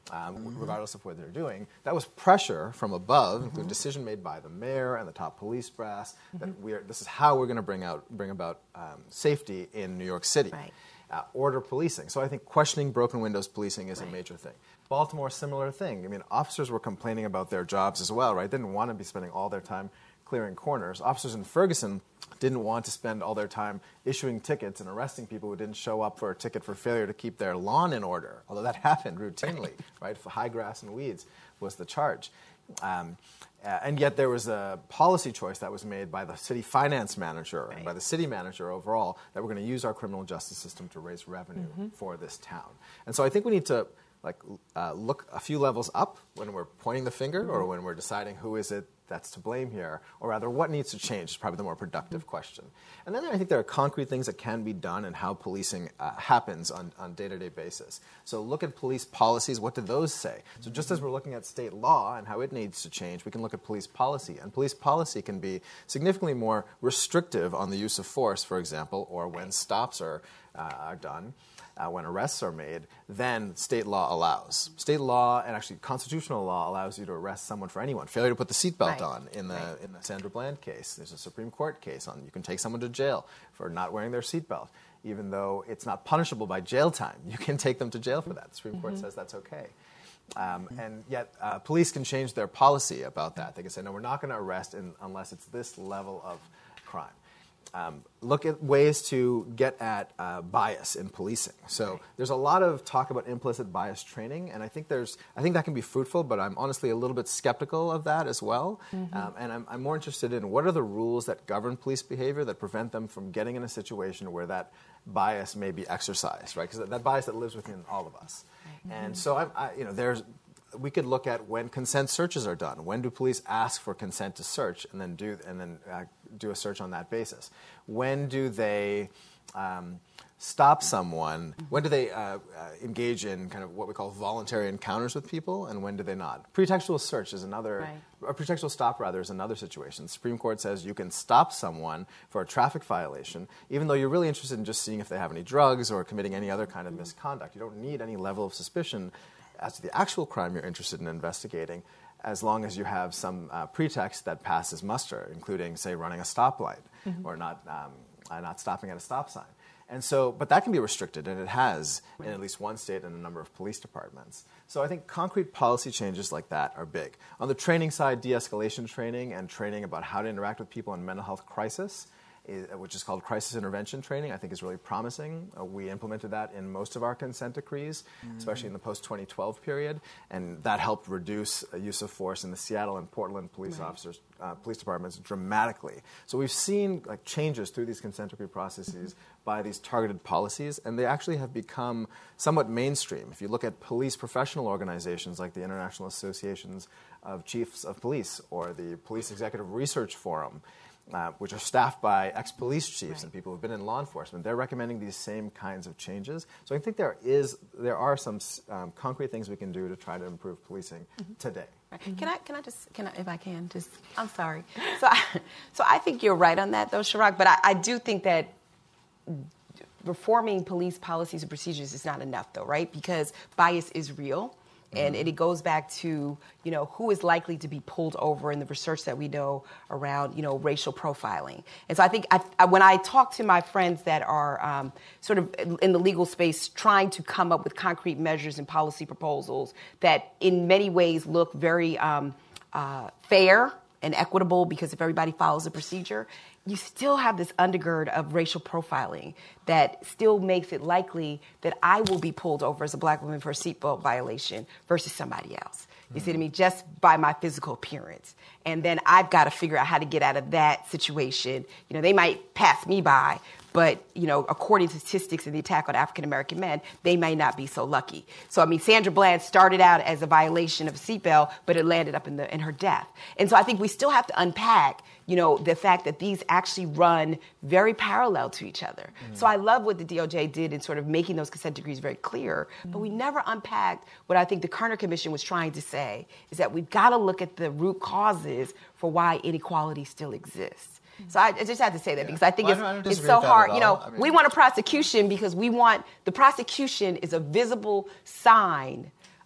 Um, mm-hmm. regardless of what they're doing. That was pressure from above, mm-hmm. the decision made by the mayor and the top police brass, mm-hmm. that we're, this is how we're going to bring out bring about um, safety in New York City. Right. Uh, order policing. So I think questioning broken windows policing is right. a major thing. Baltimore, similar thing. I mean, officers were complaining about their jobs as well, right? They didn't want to be spending all their time clearing corners. Officers in Ferguson didn't want to spend all their time issuing tickets and arresting people who didn't show up for a ticket for failure to keep their lawn in order, although that happened routinely, right? For high grass and weeds was the charge. Um, uh, and yet there was a policy choice that was made by the city finance manager right. and by the city manager overall that we're going to use our criminal justice system to raise revenue mm-hmm. for this town. And so I think we need to like uh, look a few levels up when we're pointing the finger mm-hmm. or when we're deciding who is it that's to blame here, or rather what needs to change is probably the more productive mm-hmm. question. And then I think there are concrete things that can be done in how policing uh, happens on on day-to-day basis. So look at police policies. What do those say? Mm-hmm. So just as we're looking at state law and how it needs to change, we can look at police policy. And police policy can be significantly more restrictive on the use of force, for example, or when stops are, uh, are done. Uh, when arrests are made, then state law allows. State law and actually constitutional law allows you to arrest someone for anyone. Failure to put the seatbelt right. on in the right. in the Sandra Bland case. There's a Supreme Court case on you can take someone to jail for not wearing their seatbelt, even though it's not punishable by jail time. You can take them to jail for that. The Supreme mm-hmm. Court says that's okay. Um, and yet uh, police can change their policy about that. They can say, no, we're not going to arrest in, unless it's this level of crime. Um, look at ways to get at uh, bias in policing. So right. there's a lot of talk about implicit bias training, and I think there's I think that can be fruitful, but I'm honestly a little bit skeptical of that as well. Mm-hmm. Um, and I'm, I'm more interested in what are the rules that govern police behavior that prevent them from getting in a situation where that bias may be exercised, right? Because that, that bias that lives within all of us. Right. And so I, I, you know, there's. We could look at when consent searches are done. When do police ask for consent to search and then do and then uh, do a search on that basis? When do they um, stop someone? When do they uh, uh, engage in kind of what we call voluntary encounters with people, and when do they not? Pretextual search is another. Right. A pretextual stop, rather, is another situation. The Supreme Court says you can stop someone for a traffic violation, even though you're really interested in just seeing if they have any drugs or committing any other kind of mm-hmm. misconduct. You don't need any level of suspicion as to the actual crime you're interested in investigating, as long as you have some uh, pretext that passes muster, including, say, running a stoplight mm-hmm. or not um, uh, not stopping at a stop sign. And so, but that can be restricted, and it has in at least one state and a number of police departments. So I think concrete policy changes like that are big. On the training side, de-escalation training and training about how to interact with people in mental health crisis, which is called crisis intervention training, I think is really promising. Uh, we implemented that in most of our consent decrees, mm-hmm. especially in the post twenty twelve period, and that helped reduce uh, use of force in the Seattle and Portland police right. officers, uh, police departments dramatically. So we've seen like changes through these consent decree processes mm-hmm. by these targeted policies, and they actually have become somewhat mainstream. If you look at police professional organizations like the International Associations of Chiefs of Police or the Police Executive Research Forum, Uh, which are staffed by ex-police chiefs right. and people who've been in law enforcement, they're recommending these same kinds of changes. So I think there is, there are some um, concrete things we can do to try to improve policing mm-hmm. today. Right. Mm-hmm. Can I, can I just, can I, if I can, just, I'm sorry. So I, so I think you're right on that, though, Chirag, but I, I do think that reforming police policies and procedures is not enough, though, right? Because bias is real. And it goes back to, you know, who is likely to be pulled over in the research that we know around, you know, racial profiling. And so I think I, I, when I talk to my friends that are um, sort of in the legal space trying to come up with concrete measures and policy proposals that in many ways look very um, uh, fair and equitable because if everybody follows the procedure, you still have this undergird of racial profiling that still makes it likely that I will be pulled over as a black woman for a seatbelt violation versus somebody else. You mm-hmm. see what I mean? Just by my physical appearance. And then I've got to figure out how to get out of that situation. You know, they might pass me by, but, you know, according to statistics in the attack on African-American men, they may not be so lucky. So, I mean, Sandra Bland started out as a violation of a seatbelt, but it landed up in the in her death. And so I think we still have to unpack, you know, the fact that these actually run very parallel to each other. Mm. So I love what the D O J did in sort of making those consent decrees very clear, mm. but we never unpacked what I think the Kerner Commission was trying to say, is that we've got to look at the root causes for why inequality still exists. So I, I just had to say that yeah. because I think well, it's, I it's so hard. You know, I mean, we want a prosecution because we want, the prosecution is a visible sign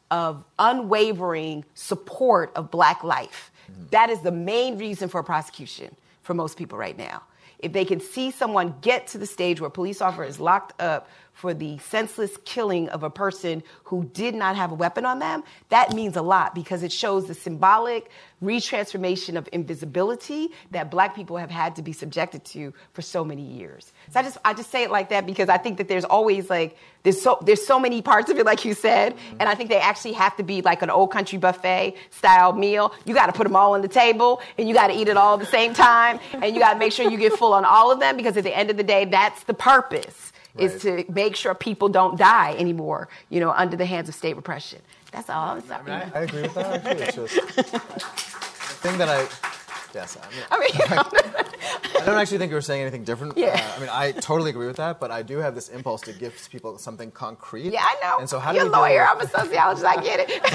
of unwavering support of black life. Mm-hmm. That is the main reason for prosecution for most people right now. If they can see someone get to the stage where a police officer is locked up for the senseless killing of a person who did not have a weapon on them, that means a lot because it shows the symbolic retransformation of invisibility that black people have had to be subjected to for so many years. So I just I just say it like that because I think that there's always like, there's so there's so many parts of it, like you said, mm-hmm. and I think they actually have to be like an old country buffet style meal. You got to put them all on the table and you got to eat it all at the same time and you got to make sure you get full on all of them because at the end of the day, that's the purpose. Right. Is to make sure people don't die anymore, you know, under the hands of state repression. That's all. I'm sorry. I, mean, I, I agree with that. Actually, it's just the thing that I, yes, I mean, I, mean, I don't actually think you were saying anything different. Yeah. Uh, I mean, I totally agree with that, but I do have this impulse to give people something concrete. Yeah, I know. And so how You're do we a lawyer. deal I'm a sociologist. I get it.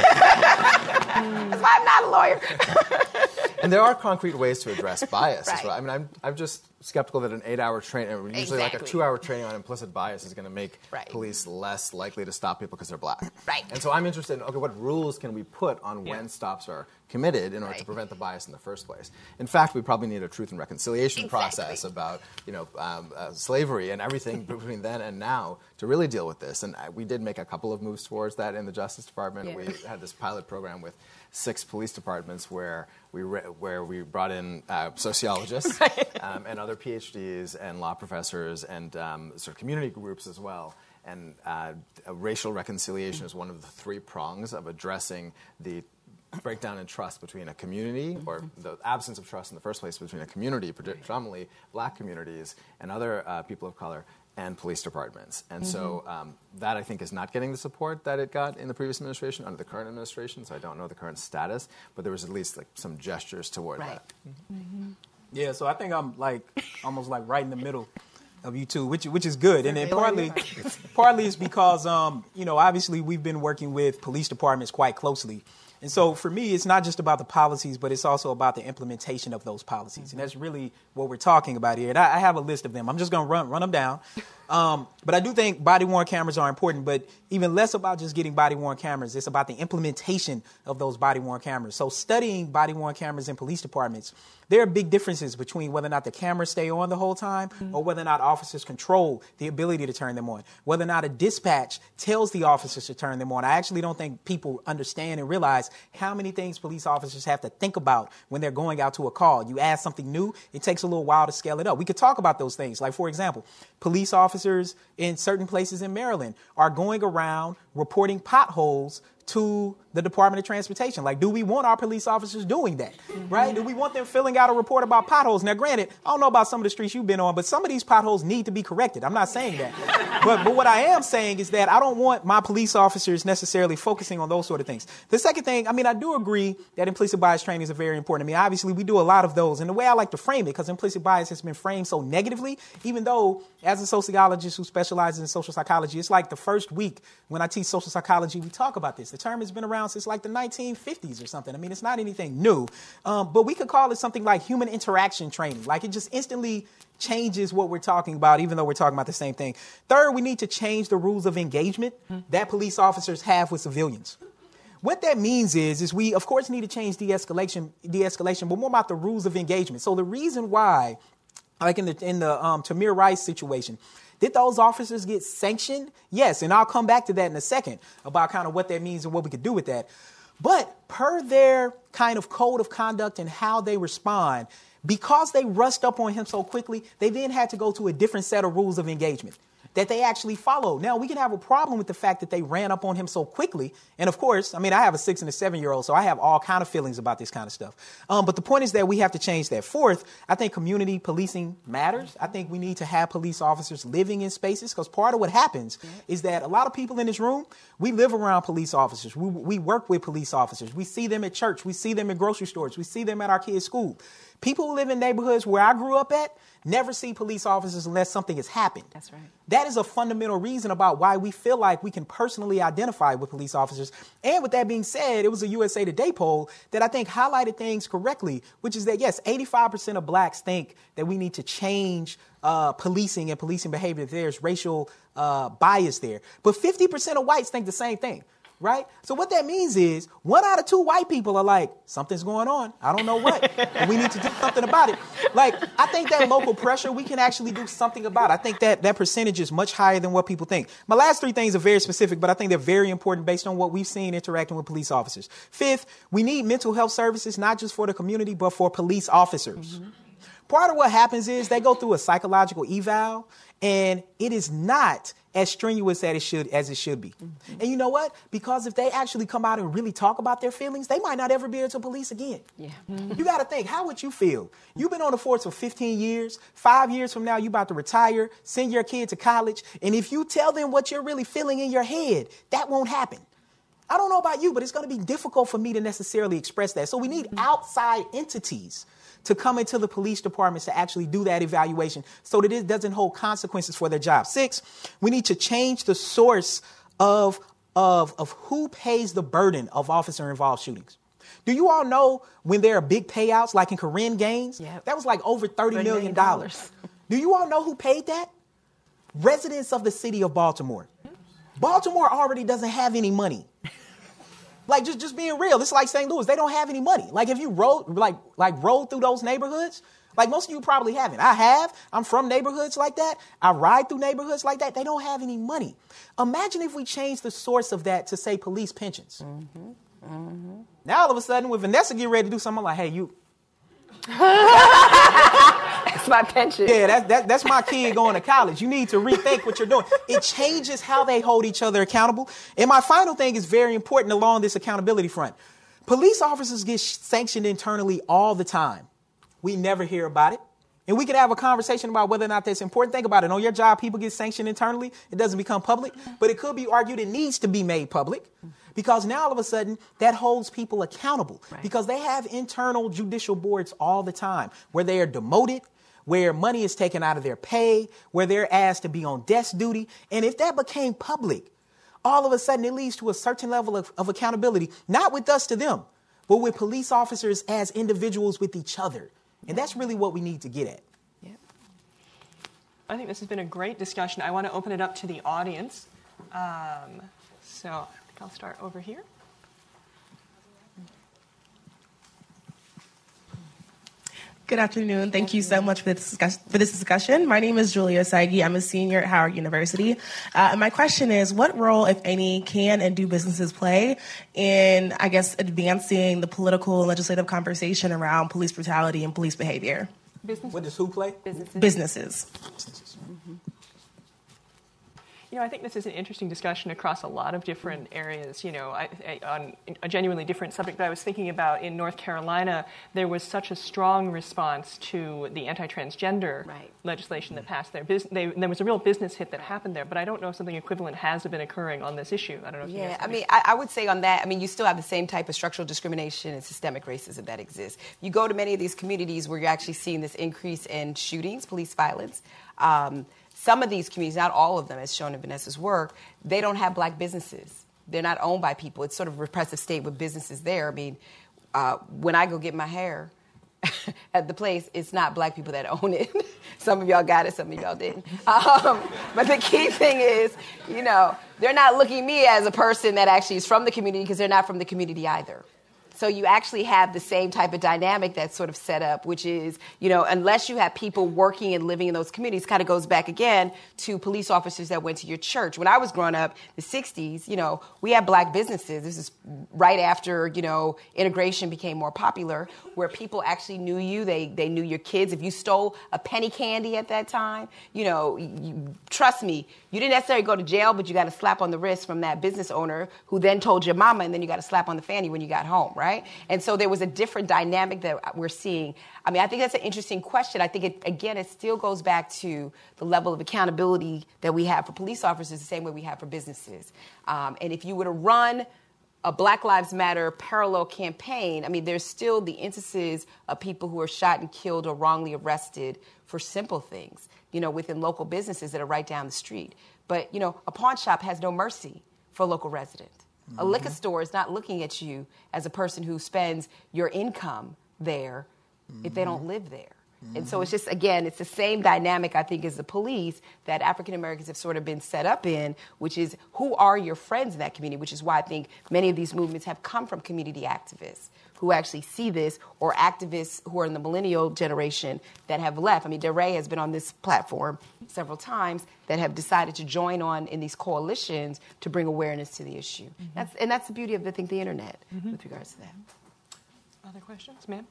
That's why I'm not a lawyer. And there are concrete ways to address bias Right. as well. I mean, I'm, I'm just skeptical that an eight-hour training, usually Exactly. like a two-hour training on implicit bias is going to make Right. police less likely to stop people because they're black. Right. And so I'm interested in, okay, what rules can we put on Yeah. when stops are committed in order Right. to prevent the bias in the first place? In fact, we probably need a truth and reconciliation Exactly. process about, you know, um, uh, slavery and everything between then and now to really deal with this. And I, we did make a couple of moves towards that in the Justice Department. Yeah. We had this pilot program with six police departments where we re- where we brought in uh, sociologists Right. um, and other PhDs and law professors and um, sort of community groups as well. And uh, racial reconciliation is one of the three prongs of addressing the breakdown in trust between a community, or the absence of trust in the first place between a community, predominantly black communities and other uh, people of color, and police departments. And mm-hmm. so um, that, I think, is not getting the support that it got in the previous administration under the current administration, so I don't know the current status, but there was at least like some gestures toward Right. that. Mm-hmm. Yeah, so I think I'm like almost like right in the middle of you two, which which is good. And then partly partly it's because um, you know, obviously we've been working with police departments quite closely. And so for me, it's not just about the policies, but it's also about the implementation of those policies. Mm-hmm. And that's really what we're talking about here. And I, I have a list of them. I'm just going to run run them down. Um, but I do think body-worn cameras are important, but even less about just getting body-worn cameras. It's about the implementation of those body-worn cameras. So studying body-worn cameras in police departments, there are big differences between whether or not the cameras stay on the whole time mm-hmm. or whether or not officers control the ability to turn them on, whether or not a dispatch tells the officers to turn them on. I actually don't think people understand and realize how many things police officers have to think about when they're going out to a call. You add something new, it takes a little while to scale it up. We could talk about those things. Like, for example, police officers in certain places in Maryland are going around reporting potholes to the Department of Transportation. Like, do we want our police officers doing that, mm-hmm. right? Do we want them filling out a report about potholes? Now, granted, I don't know about some of the streets you've been on, but some of these potholes need to be corrected. I'm not saying that. but, but what I am saying is that I don't want my police officers necessarily focusing on those sort of things. The second thing, I mean, I do agree that implicit bias training is very important. I mean, obviously, we do a lot of those. And the way I like to frame it, because implicit bias has been framed so negatively, even though as a sociologist who specializes in social psychology, it's like the first week when I teach social psychology, we talk about this. The term has been around since like the nineteen fifties or something. I mean, it's not anything new, um, but we could call it something like human interaction training. Like, it just instantly changes what we're talking about, even though we're talking about the same thing. Third, we need to change the rules of engagement mm-hmm. that police officers have with civilians. What that means is, is we, of course, need to change de-escalation, de-escalation, but more about the rules of engagement. So the reason why, like in the in the um, Tamir Rice situation, did those officers get sanctioned? Yes, and I'll come back to that in a second about kind of what that means and what we could do with that. But per their kind of code of conduct and how they respond, because they rushed up on him so quickly, they then had to go to a different set of rules of engagement that they actually followed. Now, we can have a problem with the fact that they ran up on him so quickly. And of course, I mean, I have a six and a seven-year-old, so I have all kind of feelings about this kind of stuff. Um, but the point is that we have to change that. Fourth, I think community policing matters. I think we need to have police officers living in spaces, because part of what happens mm-hmm. is that a lot of people in this room, we live around police officers. We, we work with police officers. We see them at church. We see them in grocery stores. We see them at our kids' school. People who live in neighborhoods where I grew up at never see police officers unless something has happened. That's right. That is a fundamental reason about why we feel like we can personally identify with police officers. And with that being said, it was a U S A Today poll that I think highlighted things correctly, which is that, yes, eighty-five percent of blacks think that we need to change uh, policing and policing behavior. There's racial uh, bias there. But fifty percent of whites think the same thing. right? So what that means is one out of two white people are like, something's going on. I don't know what. And we need to do something about it. Like, I think that local pressure, we can actually do something about it. I think that that percentage is much higher than what people think. My last three things are very specific, but I think they're very important based on what we've seen interacting with police officers. Fifth, we need mental health services, not just for the community, but for police officers. Mm-hmm. Part of what happens is they go through a psychological eval, and it is not as strenuous as it should as it should be. Mm-hmm. And you know what? Because if they actually come out and really talk about their feelings, they might not ever be able to police again. Yeah. Mm-hmm. You got to think, how would you feel? You've been on the force for fifteen years. Five years from now, you're about to retire, send your kid to college. And if you tell them what you're really feeling in your head, that won't happen. I don't know about you, but it's going to be difficult for me to necessarily express that. So we need outside entities to come into the police departments to actually do that evaluation so that it doesn't hold consequences for their job. Six, we need to change the source of, of, of who pays the burden of officer-involved shootings. Do you all know when there are big payouts, like in Corinne Gaines? Yep. That was like over thirty million dollars. Do you all know who paid that? Residents of the city of Baltimore. Baltimore already doesn't have any money. Like, just, just being real, it's like Saint Louis. They don't have any money. Like, if you rode, like, like rode through those neighborhoods, like most of you probably haven't. I have. I'm from neighborhoods like that. I ride through neighborhoods like that. They don't have any money. Imagine if we change the source of that to, say, police pensions. Mm-hmm. Mm-hmm. Now, all of a sudden, when Vanessa get ready to do something, I'm like, hey, you... That's my pension. Yeah, that, that, that's my kid going to college. You need to rethink what you're doing. It changes how they hold each other accountable. And my final thing is very important along this accountability front. Police officers get sanctioned internally all the time. We never hear about it. And we could have a conversation about whether or not that's important. Think about it. On your job, people get sanctioned internally. It doesn't become public. But it could be argued it needs to be made public. Because now all of a sudden that holds people accountable. Right. Because they have internal judicial boards all the time where they are demoted, where money is taken out of their pay, where they're asked to be on desk duty. And if that became public, all of a sudden it leads to a certain level of, of accountability, not with us to them, but with police officers as individuals with each other. And that's really what we need to get at. Yeah. I think this has been a great discussion. I want to open it up to the audience. Um, so I think I'll start over here. Good afternoon. Thank you so much for this, discuss- for this discussion. My name is Julia Saigi. I'm a senior at Howard University. Uh, and my question is, what role, if any, can and do businesses play in, I guess, advancing the political and legislative conversation around police brutality and police behavior? Businesses. What does who play? Businesses. Businesses. Mm-hmm. You know, I think this is an interesting discussion across a lot of different areas, you know, I, I, on a genuinely different subject that I was thinking about. In North Carolina, there was such a strong response to the anti-transgender right. legislation that passed there. Bus- they, there was a real business hit that happened there, but I don't know if something equivalent has been occurring on this issue. I don't know if yeah, you guys I mean, I, I would say on that, I mean, you still have the same type of structural discrimination and systemic racism that exists. You go to many of these communities where you're actually seeing this increase in shootings, police violence. Um, Some of these communities, not all of them, as shown in Vanessa's work, they don't have black businesses. They're not owned by people. It's sort of a repressive state with businesses there. I mean, uh, when I go get my hair at the place, it's not black people that own it. Some of y'all got it, some of y'all didn't. Um, but the key thing is, you know, they're not looking at me as a person that actually is from the community because they're not from the community either. So you actually have the same type of dynamic that's sort of set up, which is, you know, unless you have people working and living in those communities, kind of goes back again to police officers that went to your church. When I was growing up, the sixties, you know, we had black businesses. This is right after, you know, integration became more popular, where people actually knew you. They they knew your kids. If you stole a penny candy at that time, you know, you, trust me, you didn't necessarily go to jail, but you got a slap on the wrist from that business owner who then told your mama, and then you got a slap on the fanny when you got home, right? Right? And so there was a different dynamic that we're seeing. I mean, I think that's an interesting question. I think, it, again, it still goes back to the level of accountability that we have for police officers the same way we have for businesses. Um, and if you were to run a Black Lives Matter parallel campaign, I mean, there's still the instances of people who are shot and killed or wrongly arrested for simple things, you know, within local businesses that are right down the street. But, you know, a pawn shop has no mercy for a local resident. A liquor store is not looking at you as a person who spends your income there mm-hmm. if they don't live there. Mm-hmm. And so it's just, again, it's the same dynamic, I think, as the police that African Americans have sort of been set up in, which is who are your friends in that community, which is why I think many of these movements have come from community activists who actually see this, or activists who are in the millennial generation that have left. I mean, DeRay has been on this platform several times that have decided to join on in these coalitions to bring awareness to the issue. Mm-hmm. That's, and that's the beauty of, I think, the internet mm-hmm. with regards to that. Other questions, ma'am?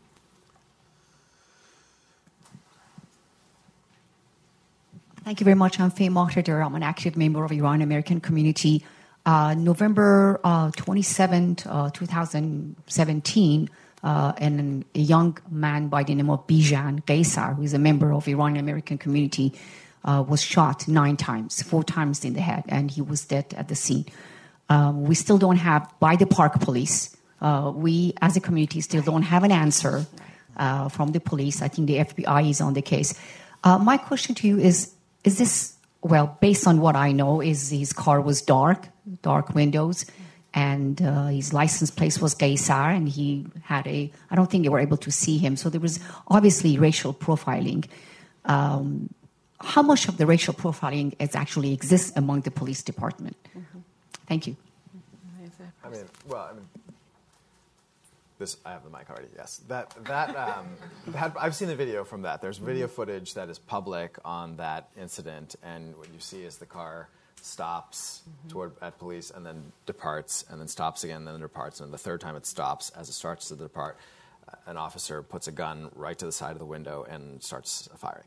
Thank you very much. I'm Faye Mohtadar. I'm an active member of Iranian American community. Uh, November uh, twenty-seventh, uh, twenty seventeen, uh, and a young man by the name of Bijan Qaisar, who is a member of Iranian American community, uh, was shot nine times, four times in the head, and he was dead at the scene. Um, we still don't have, by the Park Police, uh, we as a community still don't have an answer uh, from the police. I think the F B I is on the case. Uh, my question to you is, is this, well, based on what I know, is his car was dark, dark windows, and uh, his license plate was Qaisar, and he had a, I don't think they were able to see him. So there was obviously racial profiling. Um, how much of the racial profiling is actually exists among the police department? Mm-hmm. Thank you. I mean, well, I mean, this, I have the mic already, yes. That, that, um, that, I've seen the video from that. There's video footage that is public on that incident, and what you see is the car stops mm-hmm. toward at police and then departs, and then stops again, and then departs, and the third time it stops, as it starts to depart, uh, an officer puts a gun right to the side of the window and starts firing.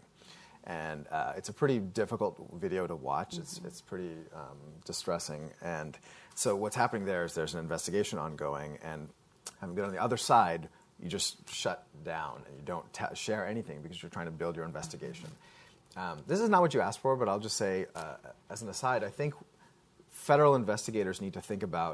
And uh, it's a pretty difficult video to watch. Mm-hmm. It's, it's pretty um, distressing. And so what's happening there is there's an investigation ongoing, and having been on the other side, you just shut down and you don't t- share anything because you're trying to build your investigation. Um, this is not what you asked for, but I'll just say, uh, as an aside, I think federal investigators need to think about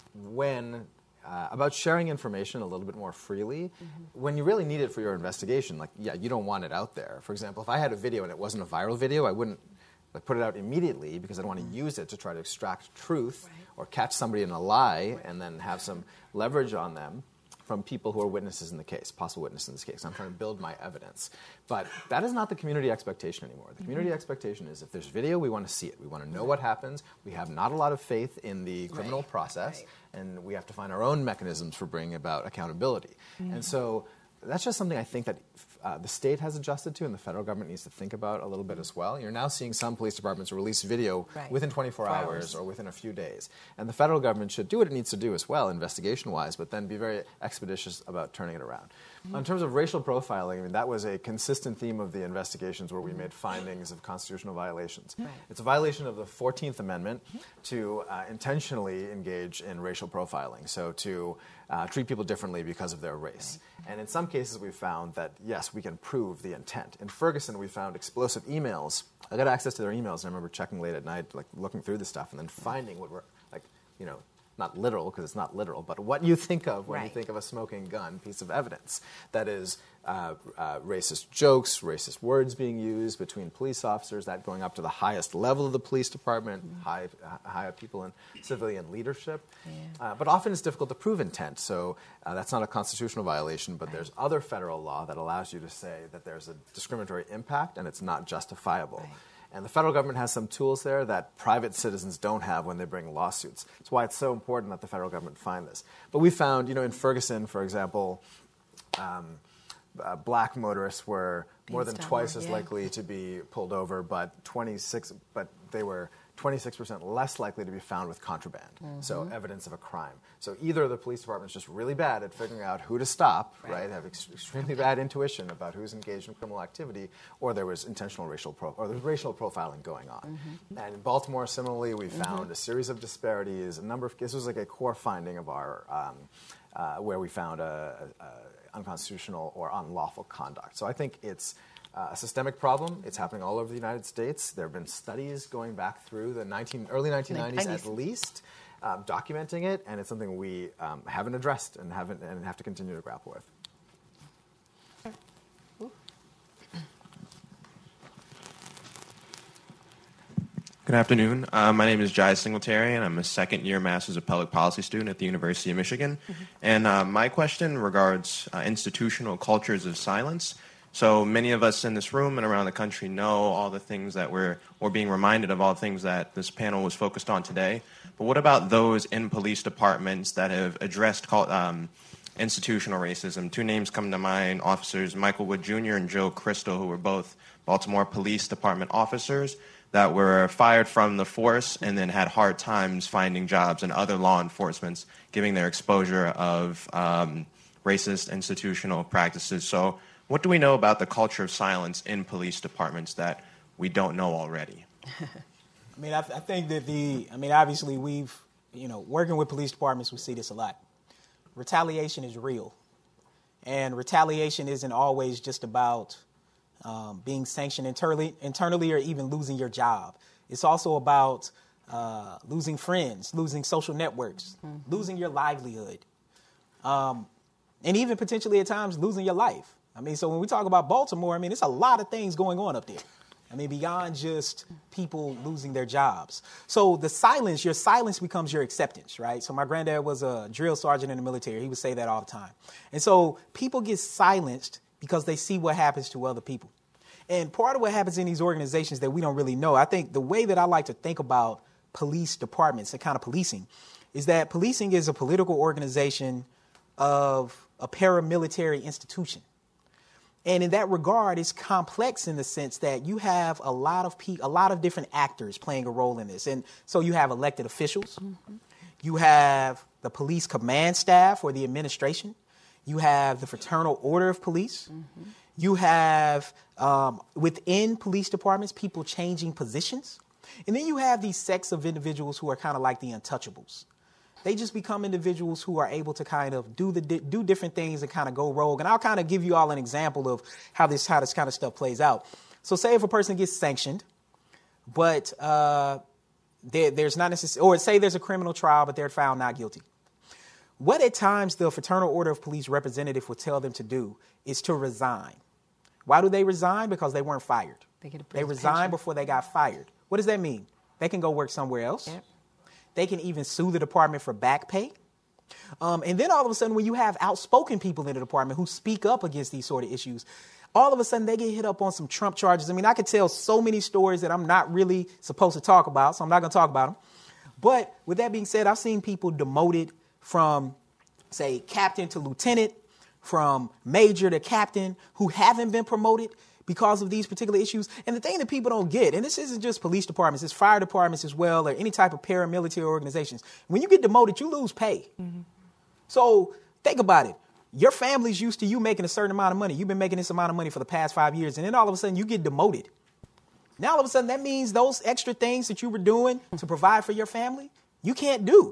when, uh, about sharing information a little bit more freely mm-hmm. when you really need it for your investigation. Like, yeah, you don't want it out there. For example, if I had a video and it wasn't a viral video, I wouldn't like, put it out immediately because I don't want to use it to try to extract truth right. or catch somebody in a lie right. and then have some leverage on them from people who are witnesses in the case, possible witnesses in this case. I'm trying to build my evidence. But that is not the community expectation anymore. The community mm-hmm. expectation is if there's video, we want to see it. We want to know what happens. We have not a lot of faith in the criminal right. process, right. and we have to find our own mechanisms for bringing about accountability. Mm-hmm. And so that's just something I think that uh, the state has adjusted to and the federal government needs to think about a little bit as well. You're now seeing some police departments release video right. within twenty-four hours, hours or within a few days. And the federal government should do what it needs to do as well, investigation-wise, but then be very expeditious about turning it around. Mm-hmm. In terms of racial profiling, I mean, that was a consistent theme of the investigations where we made findings of constitutional violations. Right. It's a violation of the fourteenth Amendment mm-hmm. to uh, intentionally engage in racial profiling, so to uh, treat people differently because of their race. Right. And in some cases, we found that, yes, we can prove the intent. In Ferguson, we found explosive emails. I got access to their emails, and I remember checking late at night, like looking through this stuff, and then finding what were, like, you know, not literal, because it's not literal, but what you think of when right. you think of a smoking gun piece of evidence. That is uh, uh, racist jokes, racist words being used between police officers, that going up to the highest level of the police department, mm-hmm. high, uh, high up people in civilian leadership. Yeah. Uh, but often it's difficult to prove intent, so uh, that's not a constitutional violation, but right. there's other federal law that allows you to say that there's a discriminatory impact and it's not justifiable. Right. And the federal government has some tools there that private citizens don't have when they bring lawsuits. That's why it's so important that the federal government find this. But we found, you know, in Ferguson, for example, um, uh, black motorists were more than twice as yeah. likely to be pulled over, but twenty-six, but they were twenty-six percent less likely to be found with contraband, mm-hmm. so evidence of a crime. So either the police department is just really bad at figuring out who to stop, right, right have ex- extremely bad intuition about who's engaged in criminal activity, or there was intentional racial pro- or there's racial profiling going on. Mm-hmm. And in Baltimore, similarly, we mm-hmm. found a series of disparities, a number of, this was like a core finding of our, um, uh, where we found a, a, a unconstitutional or unlawful conduct. So I think it's Uh, a systemic problem. It's happening all over the United States. There have been studies going back through the nineteen, early nineteen nineties at least, um, documenting it, and it's something we um, haven't addressed and haven't and have to continue to grapple with. Good afternoon. Uh, my name is Jai Singletary, and I'm a second-year Masters of Public Policy student at the University of Michigan. Mm-hmm. And uh, my question regards uh, institutional cultures of silence. So many of us in this room and around the country know all the things that we're, we're being reminded of, all the things that this panel was focused on today. But what about those in police departments that have addressed um, institutional racism? Two names come to mind, officers Michael Wood Junior and Joe Crystal, who were both Baltimore Police Department officers that were fired from the force and then had hard times finding jobs in other law enforcements, giving their exposure of um, racist institutional practices. So what do we know about the culture of silence in police departments that we don't know already? I mean, I, th- I think that the, I mean, obviously we've, you know, working with police departments, we see this a lot. Retaliation is real. And retaliation isn't always just about um, being sanctioned internally, internally or even losing your job. It's also about uh, losing friends, losing social networks, mm-hmm. losing your livelihood, um, and even potentially at times losing your life. I mean, so when we talk about Baltimore, I mean, it's a lot of things going on up there. I mean, beyond just people losing their jobs. So the silence, your silence becomes your acceptance, right? So my granddad was a drill sergeant in the military. He would say that all the time. And so people get silenced because they see what happens to other people. And part of what happens in these organizations that we don't really know, I think the way that I like to think about police departments and kind of policing is that policing is a political organization of a paramilitary institution. And in that regard, it's complex in the sense that you have a lot of pe- a lot of different actors playing a role in this. And so you have elected officials. Mm-hmm. You have the police command staff or the administration. You have the Fraternal Order of Police. Mm-hmm. You have, um, within police departments, people changing positions. And then you have these sects of individuals who are kind of like the untouchables. They just become individuals who are able to kind of do the do different things and kind of go rogue. And I'll kind of give you all an example of how this how this kind of stuff plays out. So say if a person gets sanctioned, but uh, there, there's not necessarily, or say there's a criminal trial, but they're found not guilty. What at times the Fraternal Order of Police representative will tell them to do is to resign. Why do they resign? Because they weren't fired. They, get a they resigned before they got fired. What does that mean? They can go work somewhere else. Yep. They can even sue the department for back pay. Um, and then all of a sudden, when you have outspoken people in the department who speak up against these sort of issues, all of a sudden they get hit up on some Trump charges. I mean, I could tell so many stories that I'm not really supposed to talk about, so I'm not going to talk about them. But with that being said, I've seen people demoted from, say, captain to lieutenant, from major to captain, who haven't been promoted because of these particular issues. And the thing that people don't get, and this isn't just police departments, it's fire departments as well, or any type of paramilitary organizations. When you get demoted, you lose pay. Mm-hmm. So think about it. Your family's used to you making a certain amount of money. You've been making this amount of money for the past five years, and then all of a sudden you get demoted. Now all of a sudden that means those extra things that you were doing to provide for your family, you can't do.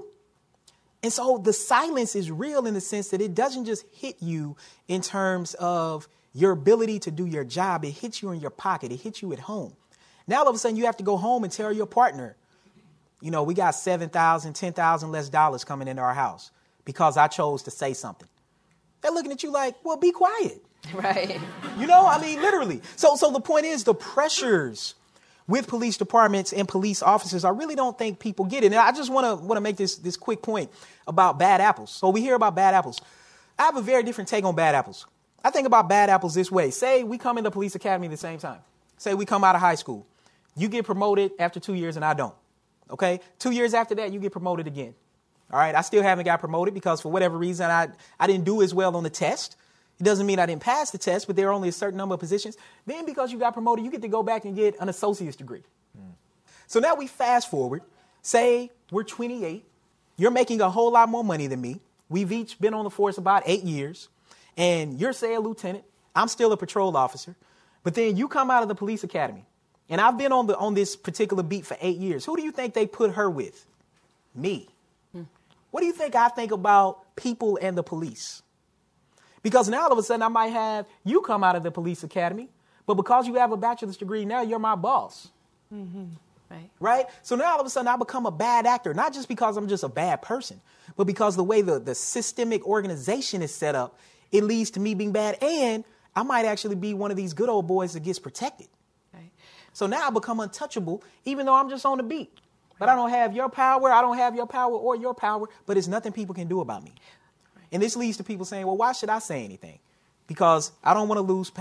And so the silence is real in the sense that it doesn't just hit you in terms of your ability to do your job. It hits you in your pocket. It hits you at home. Now, all of a sudden, you have to go home and tell your partner, you know, we got seven thousand dollars, ten thousand dollars less dollars coming into our house because I chose to say something. They're looking at you like, well, be quiet. Right. You know, I mean, literally. So, so the point is the pressures with police departments and police officers, I really don't think people get it. And I just want to want to make this, this quick point about bad apples. So we hear about bad apples. I have a very different take on bad apples. I think about bad apples this way. Say we come into police academy at the same time. Say we come out of high school. You get promoted after two years and I don't. Okay? Two years after that, you get promoted again. All right? I still haven't got promoted because for whatever reason, I, I didn't do as well on the test. It doesn't mean I didn't pass the test, but there are only a certain number of positions. Then because you got promoted, you get to go back and get an associate's degree. Mm. So now we fast forward. Say we're twenty-eight. You're making a whole lot more money than me. We've each been on the force about eight years. And you're, say, a lieutenant. I'm still a patrol officer. But then you come out of the police academy. And I've been on the on this particular beat for eight years. Who do you think they put her with? Me. Hmm. What do you think I think about people and the police? Because now all of a sudden I might have you come out of the police academy. But because you have a bachelor's degree, now you're my boss. Mm-hmm. Right. Right? So now all of a sudden I become a bad actor, not just because I'm just a bad person, but because the way the, the systemic organization is set up, it leads to me being bad, and I might actually be one of these good old boys that gets protected. Right. So now I become untouchable, even though I'm just on the beat. Right. But I don't have your power, I don't have your power or your power, but it's nothing people can do about me. Right. And this leads to people saying, well, why should I say anything? Because I don't want to lose pay.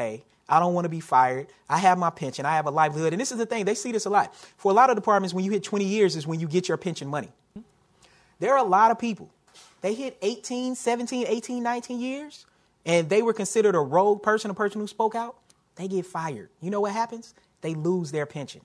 I don't want to be fired. I have my pension. I have a livelihood. And this is the thing. They see this a lot. For a lot of departments, when you hit twenty years is when you get your pension money. There are a lot of people. They hit eighteen, seventeen, eighteen, nineteen years, and they were considered a rogue person, a person who spoke out. They get fired. You know what happens? They lose their pension.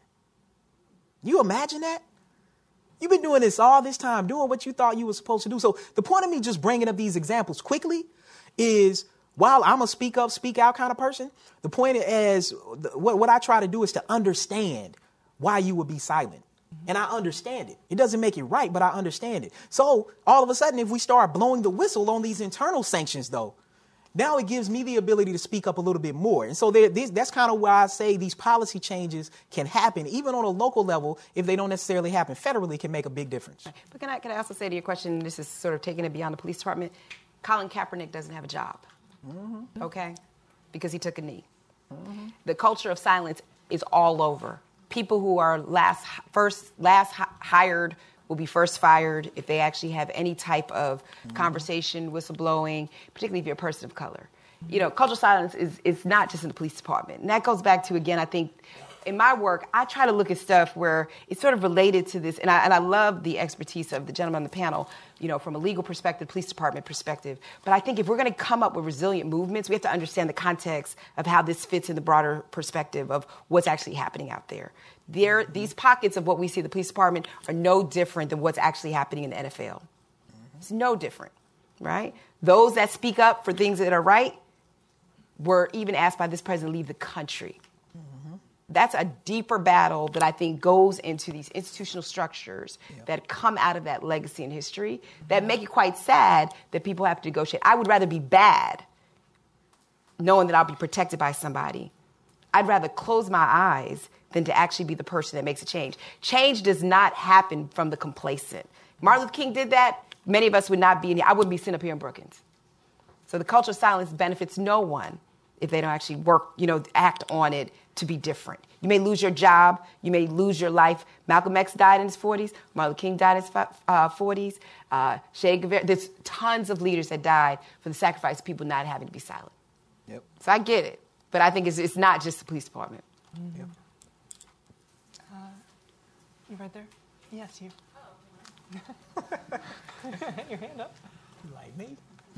You imagine that? You've been doing this all this time, doing what you thought you were supposed to do. So the point of me just bringing up these examples quickly is, while I'm a speak up, speak out kind of person, the point is what, what I try to do is to understand why you would be silent. And I understand it. It doesn't make it right, but I understand it. So all of a sudden, if we start blowing the whistle on these internal sanctions, though, now it gives me the ability to speak up a little bit more. And so there, this, that's kind of why I say these policy changes can happen, even on a local level, if they don't necessarily happen federally, it can make a big difference. But can I, can I also say to your question, this is sort of taking it beyond the police department, Colin Kaepernick doesn't have a job, mm-hmm. okay, because he took a knee. Mm-hmm. The culture of silence is all over. People who are last, first, last hired will be first fired if they actually have any type of mm-hmm. conversation, whistleblowing, particularly if you're a person of color. Mm-hmm. You know, cultural silence is, is not just in the police department. And that goes back to, again, I think, in my work, I try to look at stuff where it's sort of related to this. And I, and I love the expertise of the gentleman on the panel, you know, from a legal perspective, police department perspective. But I think if we're going to come up with resilient movements, we have to understand the context of how this fits in the broader perspective of what's actually happening out there. There, these pockets of what we see in the police department are no different than what's actually happening in the N F L. It's no different, right? Those that speak up for things that are right were even asked by this president to leave the country. That's a deeper battle that I think goes into these institutional structures yep. that come out of that legacy and history that make it quite sad that people have to negotiate. I would rather be bad knowing that I'll be protected by somebody. I'd rather close my eyes than to actually be the person that makes a change. Change does not happen from the complacent. Martin Luther King did that. Many of us would not be in here. I wouldn't be sitting up here in Brookings. So the culture of silence benefits no one if they don't actually work, you know, act on it to be different. You may lose your job. You may lose your life. Malcolm X died in his forties. Martin Luther King died in his uh, forties. Uh, Che Guevara. There's tons of leaders that died for the sacrifice of people not having to be silent. Yep. So I get it. But I think it's, it's not just the police department. Mm-hmm. Yep. Uh, you right there? Yes, you. Oh. Your hand up. You like me?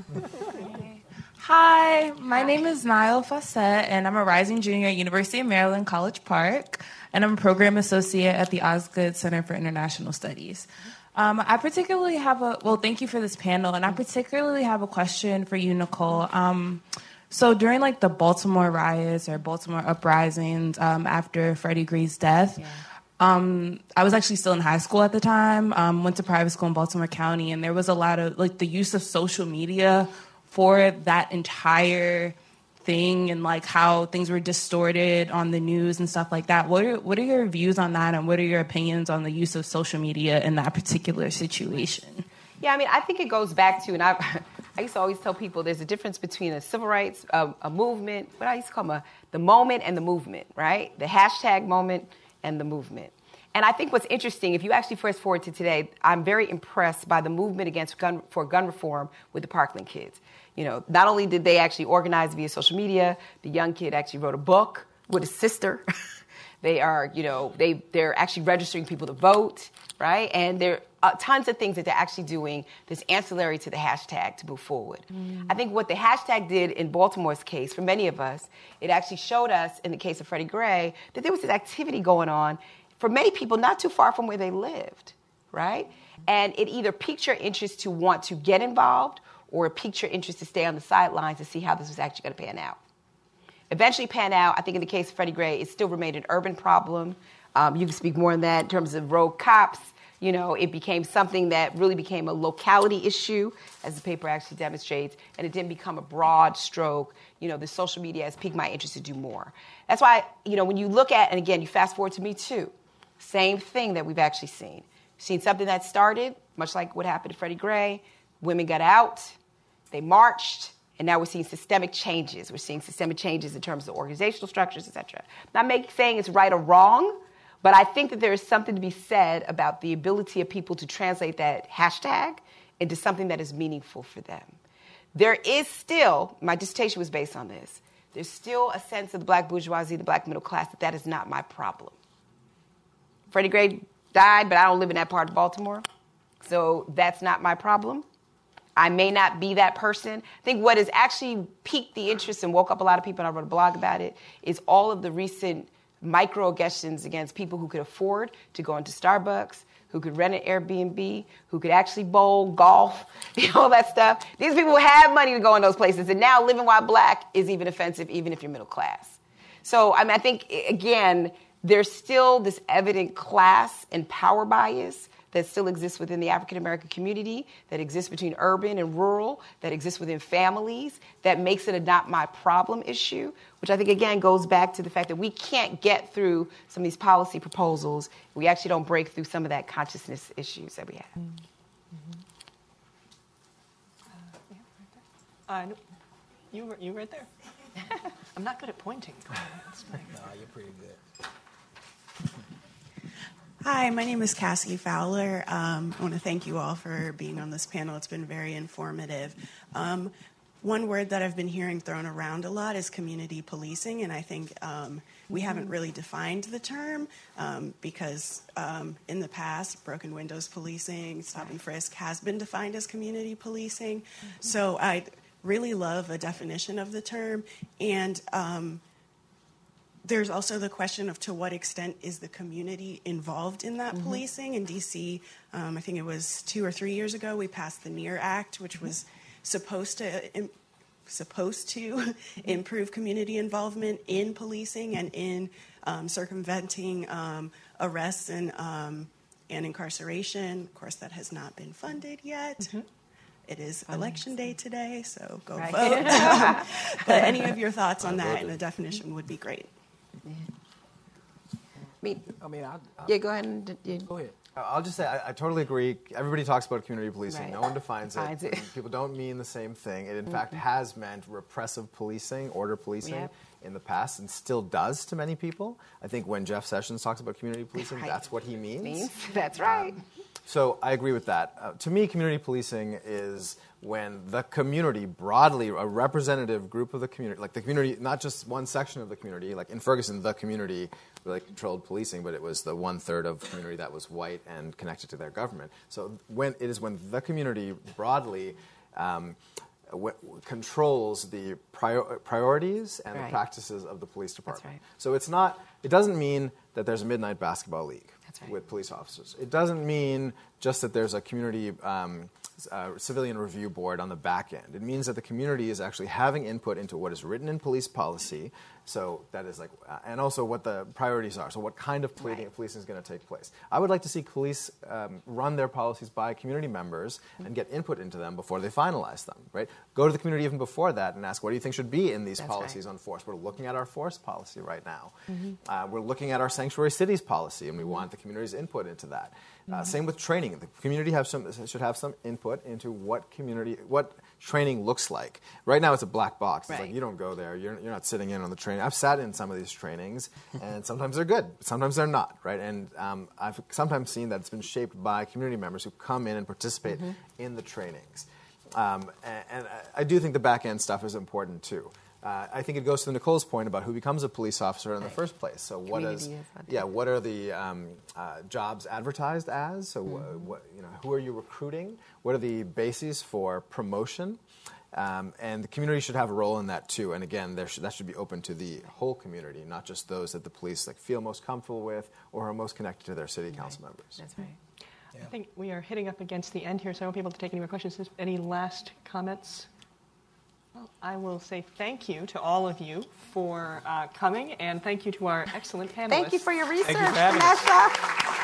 Hi, my name is Niall Fawcett, and I'm a rising junior at University of Maryland, College Park, and I'm a program associate at the Osgood Center for International Studies. Um, I particularly have a, well, thank you for this panel, and I particularly have a question for you, Nicole. Um, so during like the Baltimore riots or Baltimore uprisings um, after Freddie Gray's death, yeah. Um, I was actually still in high school at the time, um, went to private school in Baltimore County, and there was a lot of, like, the use of social media for that entire thing and, like, how things were distorted on the news and stuff like that. What are, what are your views on that, and what are your opinions on the use of social media in that particular situation? Yeah, I mean, I think it goes back to, and I, I used to always tell people there's a difference between a civil rights, uh, a movement, what I used to call them, a, the moment and the movement, right? The hashtag moment and the movement. And I think what's interesting, if you actually fast forward to today, I'm very impressed by the movement against gun, for gun reform with the Parkland kids. You know, not only did they actually organize via social media, the young kid actually wrote a book with his sister. They are, you know, they, they're actually registering people to vote, right? And there are tons of things that they're actually doing that's ancillary to the hashtag to move forward. Mm. I think what the hashtag did in Baltimore's case, for many of us, it actually showed us, in the case of Freddie Gray, that there was this activity going on for many people not too far from where they lived, right? And it either piqued your interest to want to get involved or it piqued your interest to stay on the sidelines to see how this was actually going to pan out. Eventually pan out, I think in the case of Freddie Gray, it still remained an urban problem. Um, you can speak more on that in terms of rogue cops. You know, it became something that really became a locality issue, as the paper actually demonstrates, and it didn't become a broad stroke. You know, the social media has piqued my interest to do more. That's why, you know, when you look at, and again, you fast forward to Me Too, same thing that we've actually seen. Seen something that started, much like what happened to Freddie Gray. Women got out, they marched, and now we're seeing systemic changes. We're seeing systemic changes in terms of organizational structures, et cetera. Not make, saying it's right or wrong, but I think that there is something to be said about the ability of people to translate that hashtag into something that is meaningful for them. There is still, my dissertation was based on this, there's still a sense of the black bourgeoisie, the black middle class, that that is not my problem. Freddie Gray died, but I don't live in that part of Baltimore, so that's not my problem. I may not be that person. I think what has actually piqued the interest and woke up a lot of people, and I wrote a blog about it, is all of the recent microaggressions against people who could afford to go into Starbucks, who could rent an Airbnb, who could actually bowl, golf, you know, all that stuff. These people have money to go in those places, and now living while black is even offensive, even if you're middle class. So, I mean, I think, again, there's still this evident class and power bias that still exists within the African-American community, that exists between urban and rural, that exists within families, that makes it a not my problem issue, which I think, again, goes back to the fact that we can't get through some of these policy proposals. We actually don't break through some of that consciousness issues that we have. Mm-hmm. Uh, no, you, were, you right there. I'm not good at pointing. No, you're pretty good. Hi, my name is Cassie Fowler. Um, I want to thank you all for being on this panel. It's been very informative. Um, one word that I've been hearing thrown around a lot is community policing, and I think um, we haven't really defined the term um, because um, in the past, broken windows policing, stop and frisk has been defined as community policing. Mm-hmm. So I'd really love a definition of the term, and um, there's also the question of to what extent is the community involved in that mm-hmm. policing. In D C, um, I think it was two or three years ago, we passed the NEAR Act, which mm-hmm. was supposed to im- supposed to improve community involvement in policing and in um, circumventing um, arrests and um, and incarceration. Of course, that has not been funded yet. Mm-hmm. It is election day today, so go right. vote. But any of your thoughts on that and a definition would be great. Yeah. Me, I mean, I'll, I'll, yeah, go ahead and yeah. go ahead. I'll just say I, I totally agree. Everybody talks about community policing. Right. No one defines Defines it. it. People don't mean the same thing. It, in Mm-hmm. fact, has meant repressive policing, order policing Yep. in the past, and still does to many people. I think when Jeff Sessions talks about community policing, Right. that's what he means. means. That's right. Um, so I agree with that. Uh, to me, community policing is when the community, broadly, a representative group of the community, like the community, not just one section of the community, like in Ferguson, the community really controlled policing, but it was the one-third of the community that was white and connected to their government. So when it is when the community broadly um, w- controls the prior- priorities and Right. the practices of the police department. That's right. So it's not, it doesn't mean that there's a midnight basketball league That's right. with police officers. It doesn't mean just that there's a community um, uh, civilian review board on the back end. It means that the community is actually having input into what is written in police policy. So that is like, uh, and also what the priorities are. So what kind of policing, Right. policing is going to take place. I would like to see police um, run their policies by community members mm-hmm. and get input into them before they finalize them, right? Go to the community even before that and ask, what do you think should be in these That's policies right. on force? We're looking at our force policy right now. Mm-hmm. Uh, we're looking at our sanctuary cities policy, and we want the community's input into that. Uh, mm-hmm. Same with training. The community have some, should have some input into what community, what training looks like. Right now, it's a black box. It's Right. like you don't go there. You're, you're not sitting in on the training. I've sat in some of these trainings, and sometimes they're good, but sometimes they're not. Right, and um, I've sometimes seen that it's been shaped by community members who come in and participate mm-hmm. in the trainings. Um, and, and I do think the back end stuff is important too. Uh, I think it goes to Nicole's point about who becomes a police officer in right. the first place. So what is, is yeah, what are the um, uh, jobs advertised as? So mm-hmm. wh- what, you know, who are you recruiting? What are the bases for promotion? Um, and the community should have a role in that too. And again, there should, that should be open to the whole community, not just those that the police like feel most comfortable with or are most connected to their city right. council members. That's right. Yeah. I think we are hitting up against the end here, so I won't be able to take any more questions. Any last comments? Well, I will say thank you to all of you for uh, coming, and thank you to our excellent panelists. Thank you for your research, Thank you for having us. Vanessa.